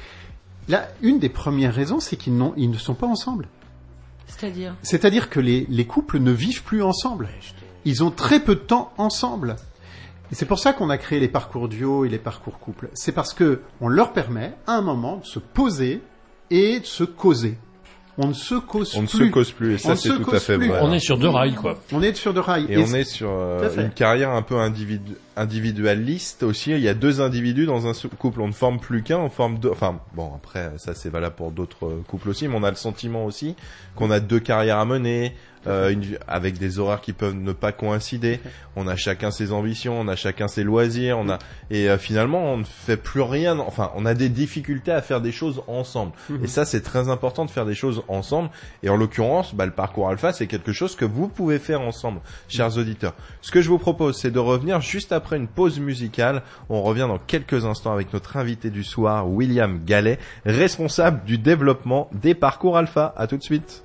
Là, une des premières raisons, c'est qu'ils n'ont, ils ne sont pas ensemble. C'est-à-dire C'est-à-dire que les, les couples ne vivent plus ensemble. Ils ont très peu de temps ensemble. Et c'est pour ça qu'on a créé les parcours duo et les parcours couples. C'est parce que on leur permet, à un moment, de se poser et de se causer. On ne se cause on plus. On ne se cause plus, et ça, c'est tout à fait vrai. On est sur deux rails, quoi. On est sur deux rails. Et, et on est sur euh, une carrière un peu individu- individualiste aussi. Il y a deux individus dans un couple. On ne forme plus qu'un, on forme deux. Enfin, bon, après, ça, c'est valable pour d'autres couples aussi, mais on a le sentiment aussi qu'on a deux carrières à mener, euh, une, avec des horaires qui peuvent ne pas coïncider. On a chacun ses ambitions, on a chacun ses loisirs, on a, et euh, finalement, on ne fait plus rien. Enfin, on a des difficultés à faire des choses ensemble. Mm-hmm. Et ça, c'est très important de faire des choses ensemble. Et en l'occurrence, bah, le parcours alpha, c'est quelque chose que vous pouvez faire ensemble, chers auditeurs. Ce que je vous propose, c'est de revenir juste après une pause musicale. On revient dans quelques instants avec notre invité du soir, William Gallet, responsable du développement des parcours alpha. À tout de suite.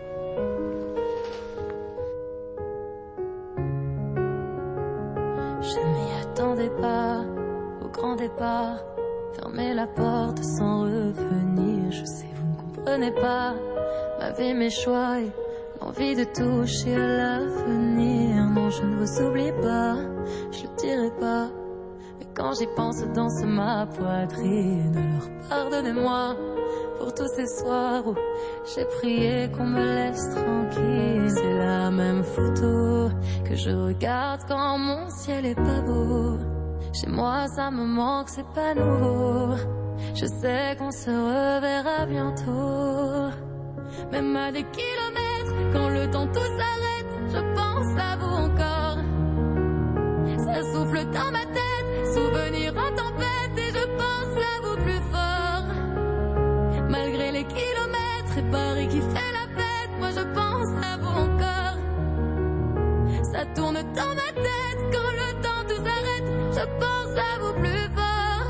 Je m'y attendais pas au grand départ. Fermer la porte sans revenir. Je sais, vous ne comprenez pas ma vie, mes choix et l'envie de toucher à l'avenir. Non, je ne vous oublie pas, je le dirai pas. Mais quand j'y pense, danse ma poitrine. Alors pardonnez-moi pour tous ces soirs où j'ai prié qu'on me laisse tranquille. C'est la même photo que je regarde quand mon ciel est pas beau. Chez moi ça me manque, c'est pas nouveau. Je sais qu'on se reverra bientôt. Même à des kilomètres, quand le temps tout s'arrête, je pense à vous encore. Ça souffle dans ma tête, souvenir en tempête, et je pense à vous plus fort. Malgré les kilomètres et Paris qui fait la fête, moi je pense à vous encore. Ça tourne dans ma tête, quand le temps tout s'arrête, je pense à vous plus fort.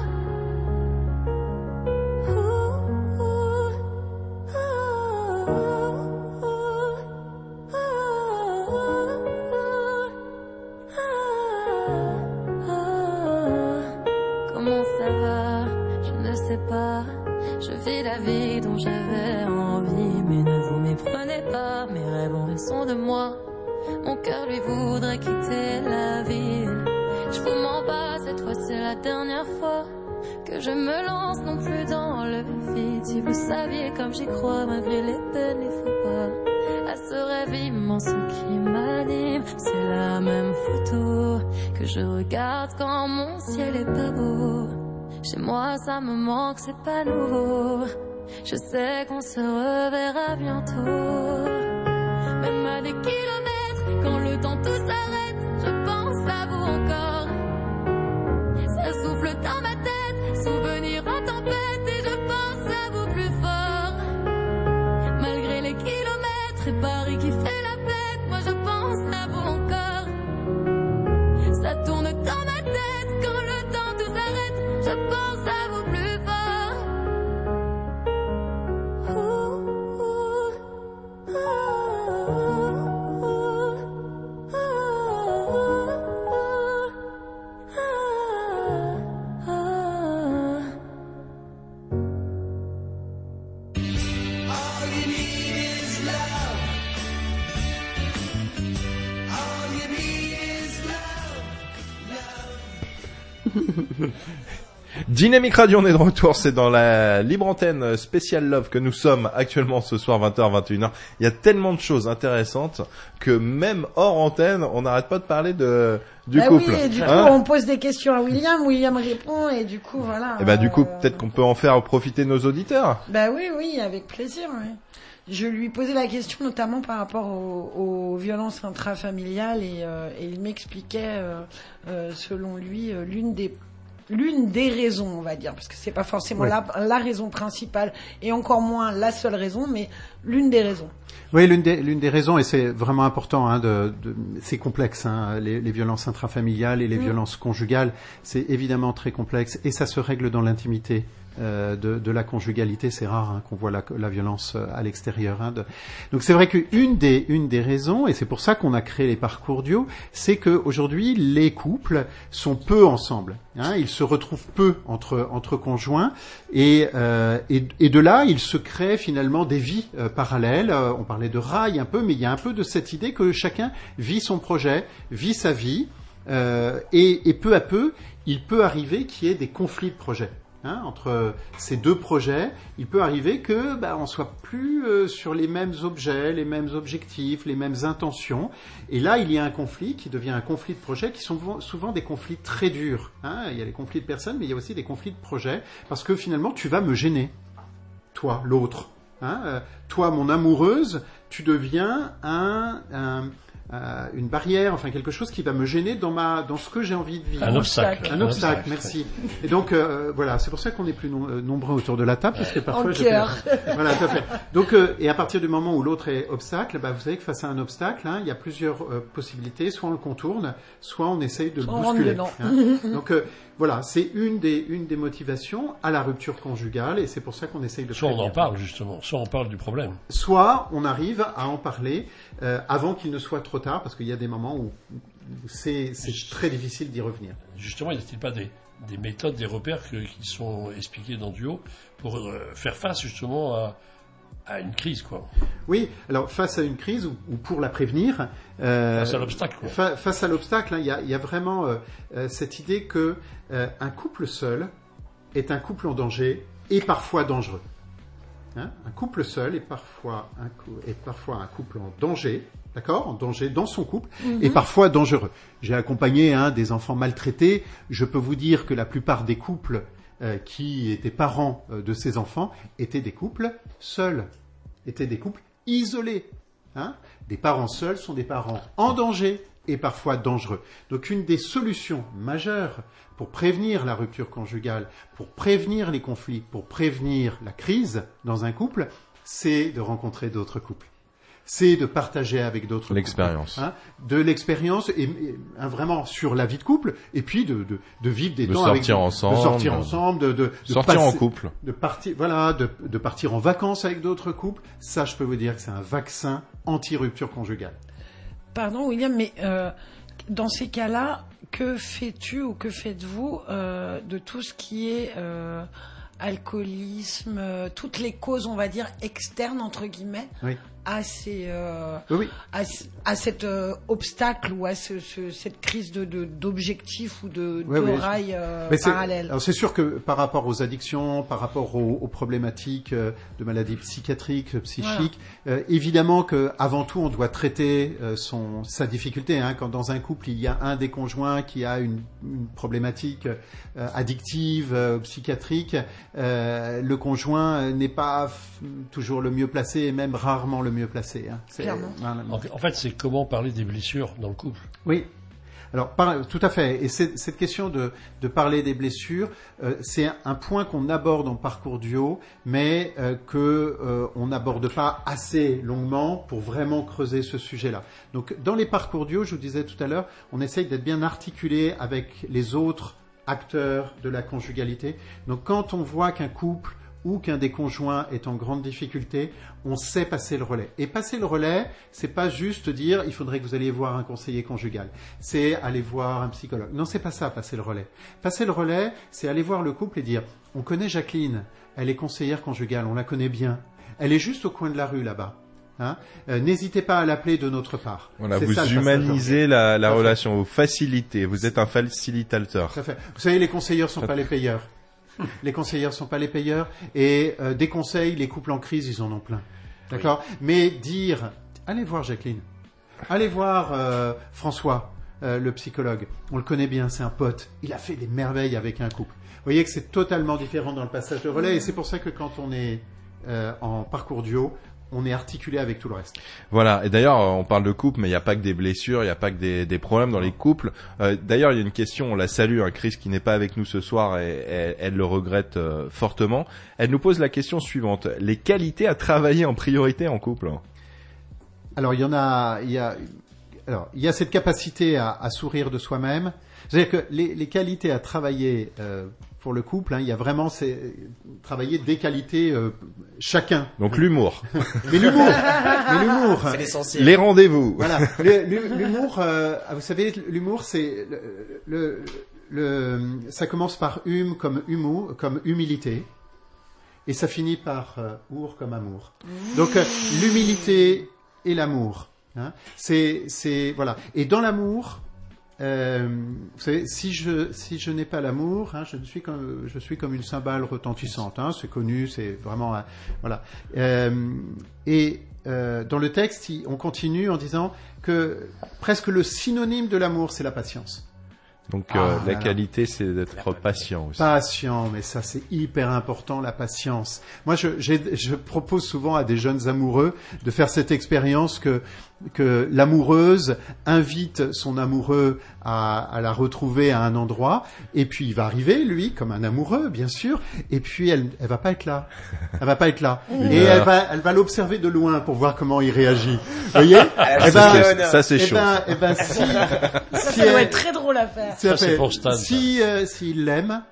Je vis la vie dont j'avais envie, mais ne vous méprenez pas, mes rêves ont raison de moi. Mon cœur lui voudrait quitter la ville. Je vous mens pas, cette fois c'est la dernière fois que je me lance non plus dans le vide. Si vous saviez comme j'y crois, malgré les peines, les faux pas, à ce rêve immense qui m'anime. C'est la même photo que je regarde quand mon ciel est pas beau. Chez moi ça me manque, c'est pas nouveau. Je sais qu'on se reverra bientôt. Même à des kilomètres, quand le temps tout s'arrête, je pense à vous encore. Ça souffle dans ma tête, souvenir en tempête, et je pense à vous plus fort. Malgré les kilomètres et Paris qui fait la fête, moi je pense à vous encore. Ça tourne dans ma tête, quand le temps tout s'arrête, je pense à vous plus fort. Ouh, ouh, ouh, ouh, ouh, ouh, ouh. All you need is love. All you need is love. Love. Dynamique Radio, on est de retour, c'est dans la libre antenne spéciale Love que nous sommes actuellement ce soir vingt heures vingt et une heures. Il y a tellement de choses intéressantes que même hors antenne, on n'arrête pas de parler de du bah couple. Oui, et du hein coup, on pose des questions à William, William répond, et du coup, voilà. Et bah du coup, euh, peut-être qu'on peut en faire profiter nos auditeurs. Bah oui, oui, avec plaisir, oui. Je lui posais la question notamment par rapport aux, aux violences intrafamiliales, et, euh, et il m'expliquait, euh, euh, selon lui, euh, l'une des l'une des raisons, on va dire, parce que c'est pas forcément Oui. la, la raison principale, et encore moins la seule raison, mais l'une des raisons. Oui, l'une des, l'une des raisons, et c'est vraiment important, hein, de, de, c'est complexe, hein, les, les violences intrafamiliales et les Mmh. violences conjugales, c'est évidemment très complexe, et ça se règle dans l'intimité. Euh, de, de la conjugalité, c'est rare hein, qu'on voit la, la violence euh, à l'extérieur. Hein, de... Donc c'est vrai qu'une des, une des raisons, et c'est pour ça qu'on a créé les parcours duo, c'est qu'aujourd'hui les couples sont peu ensemble. Hein, ils se retrouvent peu entre, entre conjoints, et, euh, et, et de là, il se crée finalement des vies euh, parallèles. Euh, on parlait de rails un peu, mais il y a un peu de cette idée que chacun vit son projet, vit sa vie, euh, et, et peu à peu, il peut arriver qu'il y ait des conflits de projets. Hein, entre ces deux projets, il peut arriver que bah, on soit plus euh, sur les mêmes objets, les mêmes objectifs, les mêmes intentions. Et là, il y a un conflit qui devient un conflit de projet, qui sont souvent des conflits très durs. Hein. Il y a les conflits de personnes, mais il y a aussi des conflits de projets, parce que finalement, tu vas me gêner, toi, l'autre. Hein. Euh, toi, mon amoureuse, tu deviens un... un Euh, une barrière, enfin quelque chose qui va me gêner dans ma, dans ce que j'ai envie de vivre. Un obstacle. Un obstacle, merci. Et donc euh, voilà, c'est pour ça qu'on est plus no- euh, nombreux autour de la table, parce que parfois En je cœur. perds. Voilà, tout à fait. Donc euh, et à partir du moment où l'autre est obstacle, bah vous savez que face à un obstacle, hein, il y a plusieurs euh, possibilités. Soit on le contourne, soit on essaye de le On rentre bousculer. dedans. Hein. Donc euh, voilà, c'est une des une des motivations à la rupture conjugale, et c'est pour ça qu'on essaye de. Soit on en prévenir. parle justement, soit on parle du problème. Soit on arrive à en parler euh, avant qu'il ne soit trop tard, parce qu'il y a des moments où c'est, c'est très difficile d'y revenir. Justement, n'y a-t-il pas des, des méthodes, des repères que- qui sont expliqués dans Duo pour euh, faire face justement à, à une crise, quoi. Oui, alors face à une crise ou, ou pour la prévenir, euh, Face à l'obstacle, quoi. fa- face à l'obstacle, hein, il y, a, il y a vraiment euh, euh, cette idée que euh, un couple seul est un couple en danger et parfois dangereux. Hein, un couple seul est parfois un, cou- est parfois un couple en danger, d'accord, en danger dans son couple, Mhm. et parfois dangereux. J'ai accompagné hein, des enfants maltraités. Je peux vous dire que la plupart des couples euh, qui étaient parents euh, de ces enfants étaient des couples seuls, étaient des couples isolés. Hein. Des parents seuls sont des parents en danger et parfois dangereux. Donc une des solutions majeures pour prévenir la rupture conjugale, pour prévenir les conflits, pour prévenir la crise dans un couple, c'est de rencontrer d'autres couples. C'est de partager avec d'autres couples. L'expérience. Hein, de l'expérience et, et hein, vraiment sur la vie de couple et puis de, de, de vivre des De temps sortir avec, ensemble. de sortir ensemble, de, de, de Sortir en passer- couple. de partir, voilà, de, de partir en vacances avec d'autres couples. Ça, je peux vous dire que c'est un vaccin anti-rupture conjugale. Pardon, William, mais euh, dans ces cas-là, que fais-tu ou que faites-vous euh, de tout ce qui est euh, alcoolisme, euh, toutes les causes, on va dire, externes, entre guillemets, Oui. à, ces, euh, Oui, oui. à, c- à cet euh, obstacle ou à ce, ce- cette crise de, de, d'objectif ou de, Ouais, de ouais. rail euh, Mais c'est- parallèle. Alors c'est sûr que par rapport aux addictions, par rapport aux, aux problématiques euh, de maladies psychiatriques, psychiques, euh, évidemment que avant tout on doit traiter euh, son sa difficulté. Hein, quand dans un couple il y a un des conjoints qui a une, une problématique euh, addictive, euh, psychiatrique, euh, le conjoint n'est pas f- toujours le mieux placé et même rarement le mieux placé. Hein. C'est- Clairement. voilà. En, en fait, c'est comment parler des blessures dans le couple. Oui. Alors, par- tout à fait. Et c'est- cette question de, de parler des blessures, euh, c'est un, un point qu'on aborde en parcours duo, mais euh, que euh, on n'aborde pas assez longuement pour vraiment creuser ce sujet-là. Donc, dans les parcours duo, je vous disais tout à l'heure, on essaye d'être bien articulé avec les autres acteurs de la conjugalité. Donc, quand on voit qu'un couple ou qu'un des conjoints est en grande difficulté, on sait passer le relais. Et passer le relais, c'est pas juste dire il faudrait que vous alliez voir un conseiller conjugal. C'est aller voir un psychologue. Non, c'est pas ça, passer le relais. Passer le relais, c'est aller voir le couple et dire on connaît Jacqueline, elle est conseillère conjugale, on la connaît bien. Elle est juste au coin de la rue là-bas. Hein euh, N'hésitez pas à l'appeler de notre part. Voilà, C'est vous ça, le passage humanisez la, la Tout à fait. relation, vous facilitez, vous êtes un facilitateur. Tout à fait. Vous savez, les conseilleurs sont pas les payeurs. Les conseillères sont pas les payeurs et euh, des conseils, les couples en crise, ils en ont plein. D'accord. Mais dire, allez voir Jacqueline, allez voir euh, François, euh, le psychologue. On le connaît bien, c'est un pote. Il a fait des merveilles avec un couple. Vous voyez que c'est totalement différent dans le passage de relais et c'est pour ça que quand on est euh, en parcours duo, on est articulé avec tout le reste. Voilà. Et d'ailleurs, euh, on parle de couple, mais il n'y a pas que des blessures, il n'y a pas que des, des problèmes dans les couples. Euh, d'ailleurs, il y a une question, on la salue, hein, Chris qui n'est pas avec nous ce soir, et, et- elle le regrette euh, fortement. Elle nous pose la question suivante. Les qualités à travailler en priorité en couple. Alors il y en a, il y a, alors il y a cette capacité à, à sourire de soi-même. C'est-à-dire que les, les qualités à travailler euh, pour le couple, hein, il y a vraiment c'est travailler des qualités euh, chacun. Donc l'humour, Mais l'humour, mais l'humour. C'est l'essentiel. les rendez-vous. Voilà, Le- l'hu- l'humour. euh, vous savez, l'humour, c'est le, le, le- ça commence par hum comme humour, comme humilité, et ça finit par euh, our comme amour. Donc euh, l'humilité et l'amour. Hein, c'est, c'est voilà. Et dans l'amour, euh, vous savez, si je si je n'ai pas l'amour, hein, je ne suis comme je suis comme une cymbale retentissante. Hein, c'est connu, c'est vraiment euh, voilà. Euh, et euh, dans le texte, il- on continue en disant que presque le synonyme de l'amour, c'est la patience. Donc Ah, euh, la voilà. qualité, c'est d'être patient aussi. Patient, mais ça c'est hyper important, la patience. Moi, je, j'ai- je propose souvent à des jeunes amoureux de faire cette expérience que, que l'amoureuse invite son amoureux à, à la retrouver à un endroit, et puis il va arriver, lui, comme un amoureux, bien sûr, et puis elle, elle va pas être là. Elle va pas être là. Et elle va, elle va l'observer de loin pour voir comment il réagit. Vous voyez? Ah, Eh ça, ben, c'est- Ça c'est eh chaud. ben, eh ben, si, Ça, si ça doit elle- être très drôle à faire. tout à Ça, c'est fait. pour Stan, ça. Si, euh, s'il l'aime,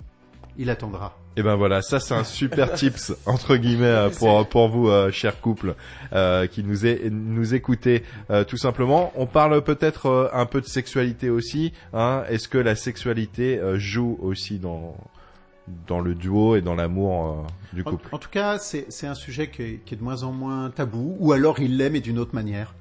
il attendra. Et ben voilà, ça c'est un super tips entre guillemets euh, pour pour vous, euh, chers couples, euh, qui nous est nous écoutez euh, tout simplement. On parle peut-être euh, un peu de sexualité aussi. Hein. Est-ce que la sexualité euh, joue aussi dans dans le duo et dans l'amour euh, du couple. En, en tout cas, c'est, c'est un sujet qui est, qui est de moins en moins tabou, ou alors il l'est, mais d'une autre manière.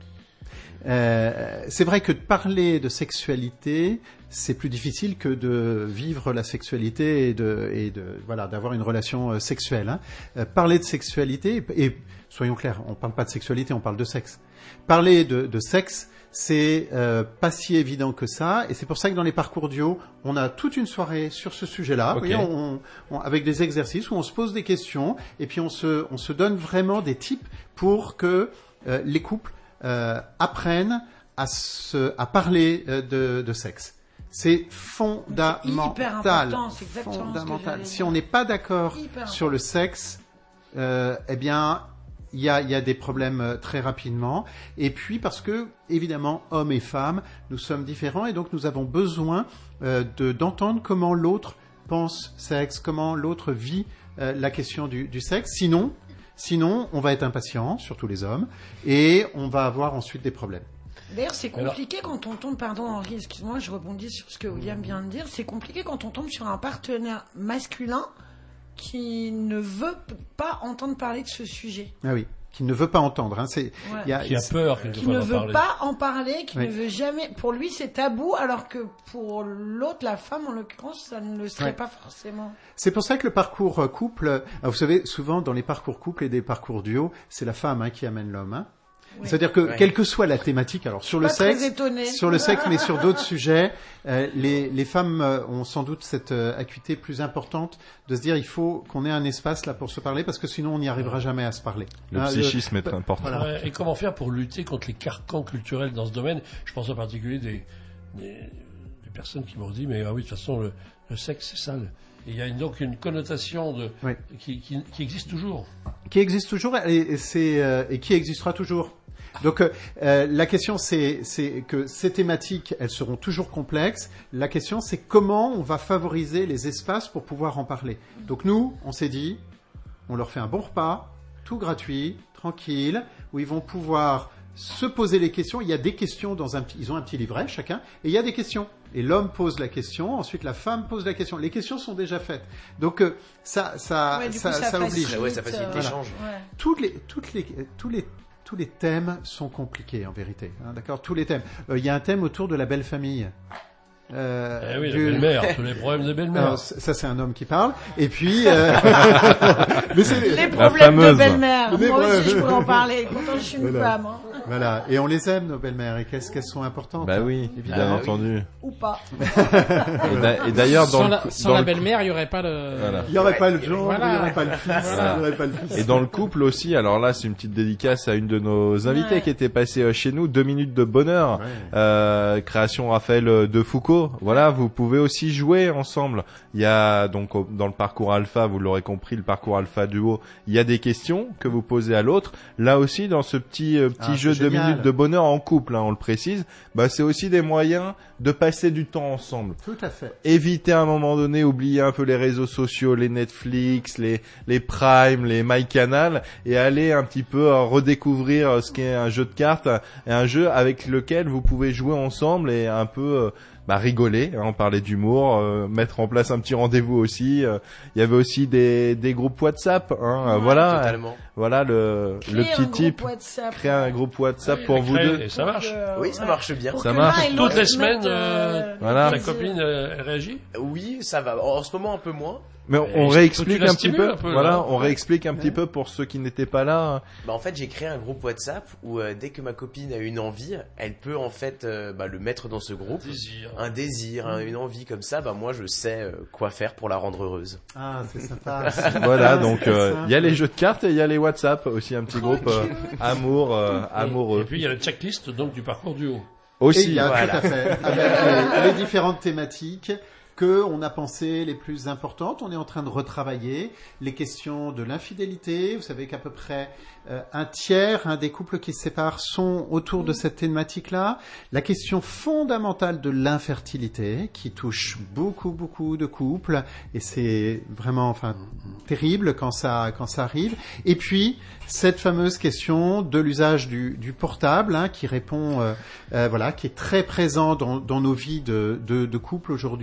Euh, c'est vrai que de parler de sexualité, c'est plus difficile que de vivre la sexualité et de, et de voilà, d'avoir une relation euh, sexuelle. Hein. Euh, parler de sexualité, et, et soyons clairs, on parle pas de sexualité, on parle de sexe. Parler de, de sexe, c'est euh, pas si évident que ça, et c'est pour ça que dans les parcours duo, on a toute une soirée sur ce sujet-là, Okay. vous voyez, on, on, avec des exercices où on se pose des questions, et puis on se, on se donne vraiment des tips pour que euh, les couples Euh, apprennent à, se, à parler euh, de, de sexe. C'est fondamental. C'est hyper important, c'est exactement fondamental. ce que j'allais Si dire. on n'est pas d'accord Hyper sur le sexe, euh, eh bien, il y a, y a des problèmes euh, très rapidement. Et puis parce que, évidemment, hommes et femmes, nous sommes différents et donc nous avons besoin euh, de, d'entendre comment l'autre pense sexe, comment l'autre vit euh, la question du, du sexe. Sinon, Sinon, on va être impatient, surtout les hommes, et on va avoir ensuite des problèmes. D'ailleurs, c'est compliqué quand on tombe, pardon Henri, excuse-moi, je rebondis sur ce que William vient de dire, c'est compliqué quand on tombe sur un partenaire masculin qui ne veut p- pas entendre parler de ce sujet. Ah oui, qui ne veut pas entendre. Hein. C'est, Ouais. y a, Qui a peur Qui quelquefois ne d'en veut parler. pas en parler, qui Oui. ne veut jamais... Pour lui, c'est tabou, alors que pour l'autre, la femme en l'occurrence, ça ne le serait Ouais. pas forcément. C'est pour ça que le parcours euh, couple, euh, vous savez, souvent dans les parcours couple et des parcours duo, c'est la femme hein, qui amène l'homme. Hein. Oui. C'est-à-dire que Ouais. quelle que soit la thématique, alors sur le Pas très sexe, étonnée. sur le sexe, mais sur d'autres sujets, euh, les, les femmes euh, ont sans doute cette euh, acuité plus importante de se dire il faut qu'on ait un espace là pour se parler parce que sinon on n'y arrivera jamais à se parler. Le Hein, psychisme est très important. voilà. Ouais, et comment faire pour lutter contre les carcans culturels dans ce domaine? Je pense en particulier des, des, des personnes qui m'ont dit, mais ah oui, de toute façon, le, le sexe, c'est sale. Et il y a une, donc une connotation de, Oui. qui, qui, qui existe toujours. Qui existe toujours et, et c'est euh, et qui existera toujours. Donc euh, euh, la question c'est c'est que ces thématiques elles seront toujours complexes. La question c'est comment on va favoriser les espaces pour pouvoir en parler. Donc nous on s'est dit on leur fait un bon repas tout gratuit, tranquille où ils vont pouvoir se poser les questions. Il y a des questions dans un petit, ils ont un petit livret chacun et il y a des questions. Et l'homme pose la question, ensuite la femme pose la question. Les questions sont déjà faites. Donc euh, ça ça Ouais, du ça, coup, ça ça oblige. facilite, Ouais, ça facilite euh, l'échange. Ouais. Toutes les, toutes les, tous les, tous les thèmes sont compliqués en vérité. Hein, d'accord, tous les thèmes. Euh, Il y a un thème autour de la belle famille. Euh, Eh oui, du- la belle-mère, tous les problèmes de belle-mère. Alors, c- ça c'est un homme qui parle. Et puis, euh... mais c'est Les problèmes de fameuse. belle-mère. Les Moi aussi, problèmes. je pourrais en parler. Pourtant, je suis une Voilà. femme. Hein. voilà. Et on les aime nos belles-mères. Et qu'est-ce qu'elles sont importantes. Bah hein, oui, bien évidemment. Ah oui. entendu. Ou pas. Et d'a- Et d'ailleurs, dans sans le, la, cou- sans dans la le cou- belle-mère, il y aurait pas le. Voilà. Il n'y aurait pas le genre, Voilà. il n'y aurait pas le fils, Voilà. il n'y aurait pas le fils. Et dans le couple aussi, alors là c'est une petite dédicace à une de nos invités Ouais. qui était passée euh, chez nous, deux minutes de bonheur, Ouais. euh, création Raphaël euh, de Foucault. Voilà, vous pouvez aussi jouer ensemble. Il y a donc au- dans le parcours alpha, vous l'aurez compris, le parcours alpha duo, il y a des questions que vous posez à l'autre. Là aussi dans ce petit euh, petit Ah, jeu c'est deux génial. minutes de bonheur en couple, hein, on le précise, bah c'est aussi des moyens de passer du temps ensemble. Tout à fait. Éviter à un moment donné, oublier un peu les réseaux sociaux, les Netflix, les les Prime, les MyCanal et aller un petit peu euh, redécouvrir euh, ce qu'est un jeu de cartes et un jeu avec lequel vous pouvez jouer ensemble et un peu euh, bah, rigoler, hein, on parlait d'humour, euh, mettre en place un petit rendez-vous aussi. euh, Il y avait aussi des des groupes WhatsApp, hein, euh, Ouais, voilà, Totalement. voilà le le Créer un petit groupe type. WhatsApp. Créer un groupe WhatsApp Oui, pour la vous créer, deux. Et ça marche. Que, Oui, ça ouais. marche bien. Pour Ça que marche. l'un et Toutes l'autre les se semaines, mettent, euh, euh, Voilà. Ta copine, euh, elle réagit? Oui, ça va. En ce moment, un peu moins. Mais on, Mais on il faut réexplique que tu la un petit peu. stimules un peu, Voilà, là. on réexplique un petit peu pour ceux qui n'étaient pas là. Bah, en fait, j'ai créé un groupe WhatsApp où euh, dès que ma copine a une envie, elle peut en fait euh, bah, le mettre dans ce groupe. Désir. Un désir, hein, une envie comme ça, bah moi je sais euh, quoi faire pour la rendre heureuse. Ah, c'est sympa. Voilà, Ah, donc c'est euh, simple. il y a les jeux de cartes et il y a les WhatsApp aussi, un petit groupe euh, amour, euh, Et amoureux. puis il y a la checklist donc du parcours du haut. Et il Aussi, y a Voilà. tout à fait, avec les, les différentes thématiques que on a pensé les plus importantes. On est en train de retravailler les questions de l'infidélité. Vous savez qu'à peu près euh, un tiers hein, des couples qui se séparent sont autour de cette thématique-là. La question fondamentale de l'infertilité qui touche beaucoup, beaucoup de couples et c'est vraiment, enfin, terrible quand ça, quand ça arrive. Et puis cette fameuse question de l'usage du, du portable hein, qui répond, euh, euh, voilà, qui est très présent dans, dans nos vies de, de, de couple aujourd'hui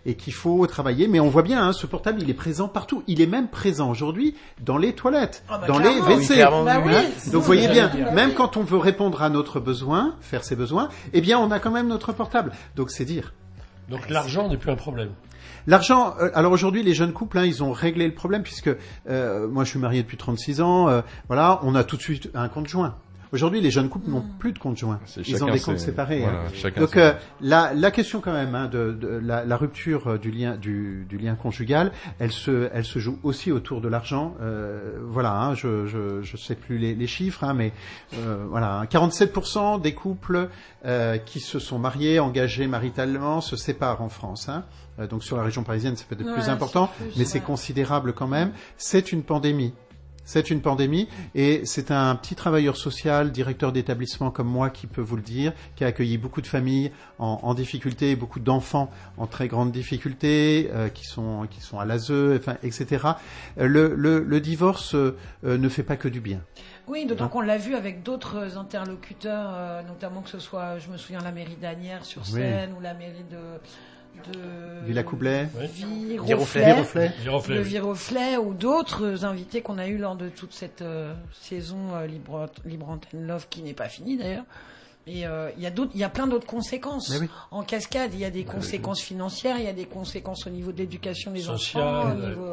et qu'il faut travailler. Mais on voit bien, hein, ce portable, il est présent partout. Il est même présent aujourd'hui dans les toilettes, Ah bah dans clairement, les oui, W C. clairement, Bah oui. Hein. sinon, Donc vous voyez c'est- bien, Bah même oui. quand on veut répondre à notre besoin, faire ses besoins, eh bien on a quand même notre portable. Donc c'est dire. Donc l'argent n'est plus un problème. L'argent, euh, alors aujourd'hui les jeunes couples, hein, ils ont réglé le problème puisque euh, moi je suis marié depuis trente-six ans, euh, voilà, on a tout de suite un compte joint. Aujourd'hui les jeunes couples n'ont plus de compte joint, C'est ils ont chacun des comptes ses- séparés. voilà, hein. chacun Donc ses- euh, la, la question quand même hein, de, de la, la rupture euh, du lien du, du lien conjugal, elle se elle se joue aussi autour de l'argent. Euh, voilà, hein, je je je sais plus les, les chiffres, hein, mais euh, voilà, hein, quarante-sept pour cent des couples euh, qui se sont mariés, engagés maritalement, se séparent en France. Hein. Euh, donc sur la région parisienne, c'est peut-être Ouais, plus c'est important, plus, mais c'est ouais. considérable quand même. C'est une pandémie. C'est une pandémie et c'est un petit travailleur social, directeur d'établissement comme moi qui peut vous le dire, qui a accueilli beaucoup de familles en, en difficulté, beaucoup d'enfants en très grande difficulté, euh, qui sont qui sont à l'A S E, enfin, et cetera. Euh, Le, le, le divorce euh, euh, ne fait pas que du bien. Oui, d'autant qu'on l'a vu avec d'autres interlocuteurs, euh, notamment que ce soit, je me souviens, la mairie d'Asnières sur Oui. Seine ou la mairie de... de Villa-Coublet, Viroflay, Viroflay. Giroflée. de Viroflay ou d'autres invités qu'on a eu lors de toute cette euh, saison euh, Libre, Libre Antenne Love qui n'est pas finie d'ailleurs. Et euh, il y a d'autres, il y a plein d'autres conséquences Mais oui. en cascade. Il y a des conséquences financières, il y a des conséquences au niveau de l'éducation des Sociales, enfants, au euh, niveau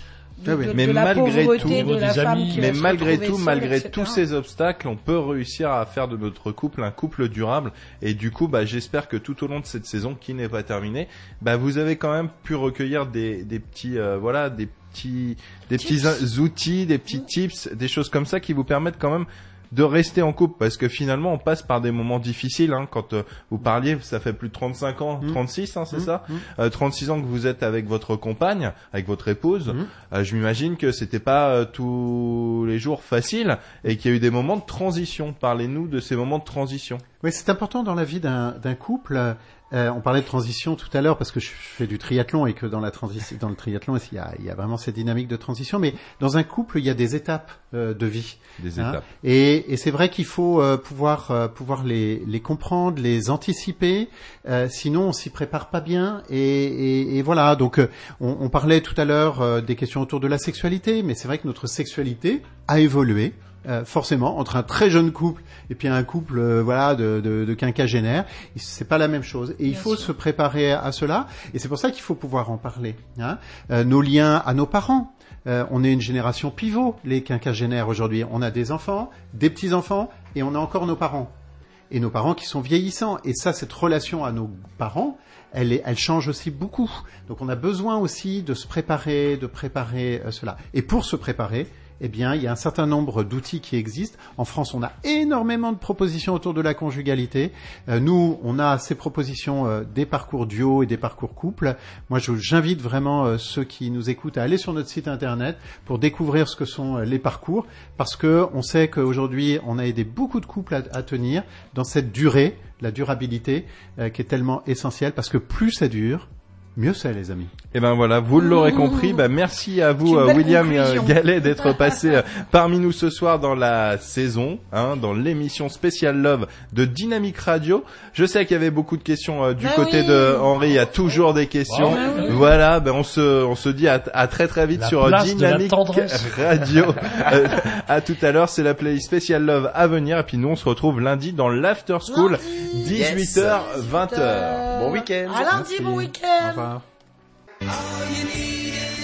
Ah de, oui. de- Mais de la malgré pauvreté tout, de au niveau la des femme amis, qui Mais va se malgré retrouver tout, seule, malgré et cetera. tous ces obstacles, on peut réussir à faire de notre couple un couple durable. Et du coup, bah, j'espère que tout au long de cette saison, qui n'est pas terminée, bah, vous avez quand même pu recueillir des, des petits, euh, voilà, des petits, des Tips. petits in- outils, des petits tips, des choses comme ça qui vous permettent quand même de rester en couple, parce que finalement on passe par des moments difficiles, hein. Quand euh, vous parliez, ça fait plus de trente-cinq ans, Mmh. trente-six, hein, c'est Mmh. ça, Mmh. euh, trente-six ans que vous êtes avec votre compagne, avec votre épouse. Mmh. Euh, je m'imagine que c'était pas euh, tous les jours facile et qu'il y a eu des moments de transition. Parlez-nous de ces moments de transition. Oui, c'est important dans la vie d'un d'un couple. Euh, on parlait de transition tout à l'heure parce que je fais du triathlon et que dans la transition, dans le triathlon, il y a, il y a vraiment cette dynamique de transition. Mais dans un couple, il y a des étapes euh, de vie. Des Hein. étapes. Et, et c'est vrai qu'il faut euh, pouvoir euh, pouvoir les, les comprendre, les anticiper. Euh, sinon, on s'y prépare pas bien. Et, et, et voilà. Donc, euh, on, on parlait tout à l'heure euh, des questions autour de la sexualité, mais c'est vrai que notre sexualité a évolué. Euh, forcément, entre un très jeune couple et puis un couple, euh, voilà, de, de, de quinquagénaires, c'est pas la même chose. Et il Bien faut sûr. se préparer à cela. Et c'est pour ça qu'il faut pouvoir en parler. Hein. Euh, nos liens à nos parents. Euh, on est une génération pivot, les quinquagénaires aujourd'hui. On a des enfants, des petits-enfants, et on a encore nos parents. Et nos parents qui sont vieillissants. Et ça, cette relation à nos parents, elle, est, elle change aussi beaucoup. Donc on a besoin aussi de se préparer, de préparer euh, cela. Et pour se préparer, eh bien, il y a un certain nombre d'outils qui existent. En France, on a énormément de propositions autour de la conjugalité. Euh, nous, on a ces propositions euh, des parcours duo et des parcours couples. Moi, je- j'invite vraiment euh, ceux qui nous écoutent à aller sur notre site internet pour découvrir ce que sont euh, les parcours, parce que on sait qu'aujourd'hui, on a aidé beaucoup de couples à, à tenir dans cette durée, la durabilité, euh, qui est tellement essentielle, parce que plus ça dure, mieux c'est, les amis. Et ben voilà, vous l'aurez compris. Bah merci à C'est vous, une euh, belle William euh, conclusion. Gallet, d'être passé euh, parmi nous ce soir dans la saison, hein, dans l'émission spéciale Love de Dynamique Radio. Je sais qu'il y avait beaucoup de questions euh, du Bah côté oui. de Henri. Il y a toujours des questions. Bah oui. Voilà, ben on se, on se dit à, à très très vite La sur euh, place de la Dynamique tendresse. Radio. Euh, à tout à l'heure, c'est la playlist spéciale Love à venir. Et puis nous, on se retrouve lundi dans l'After School, Lundi. dix-huit heures, vingt heures. Bon week-end. À lundi, bon Merci. week-end. Au revoir. All you need is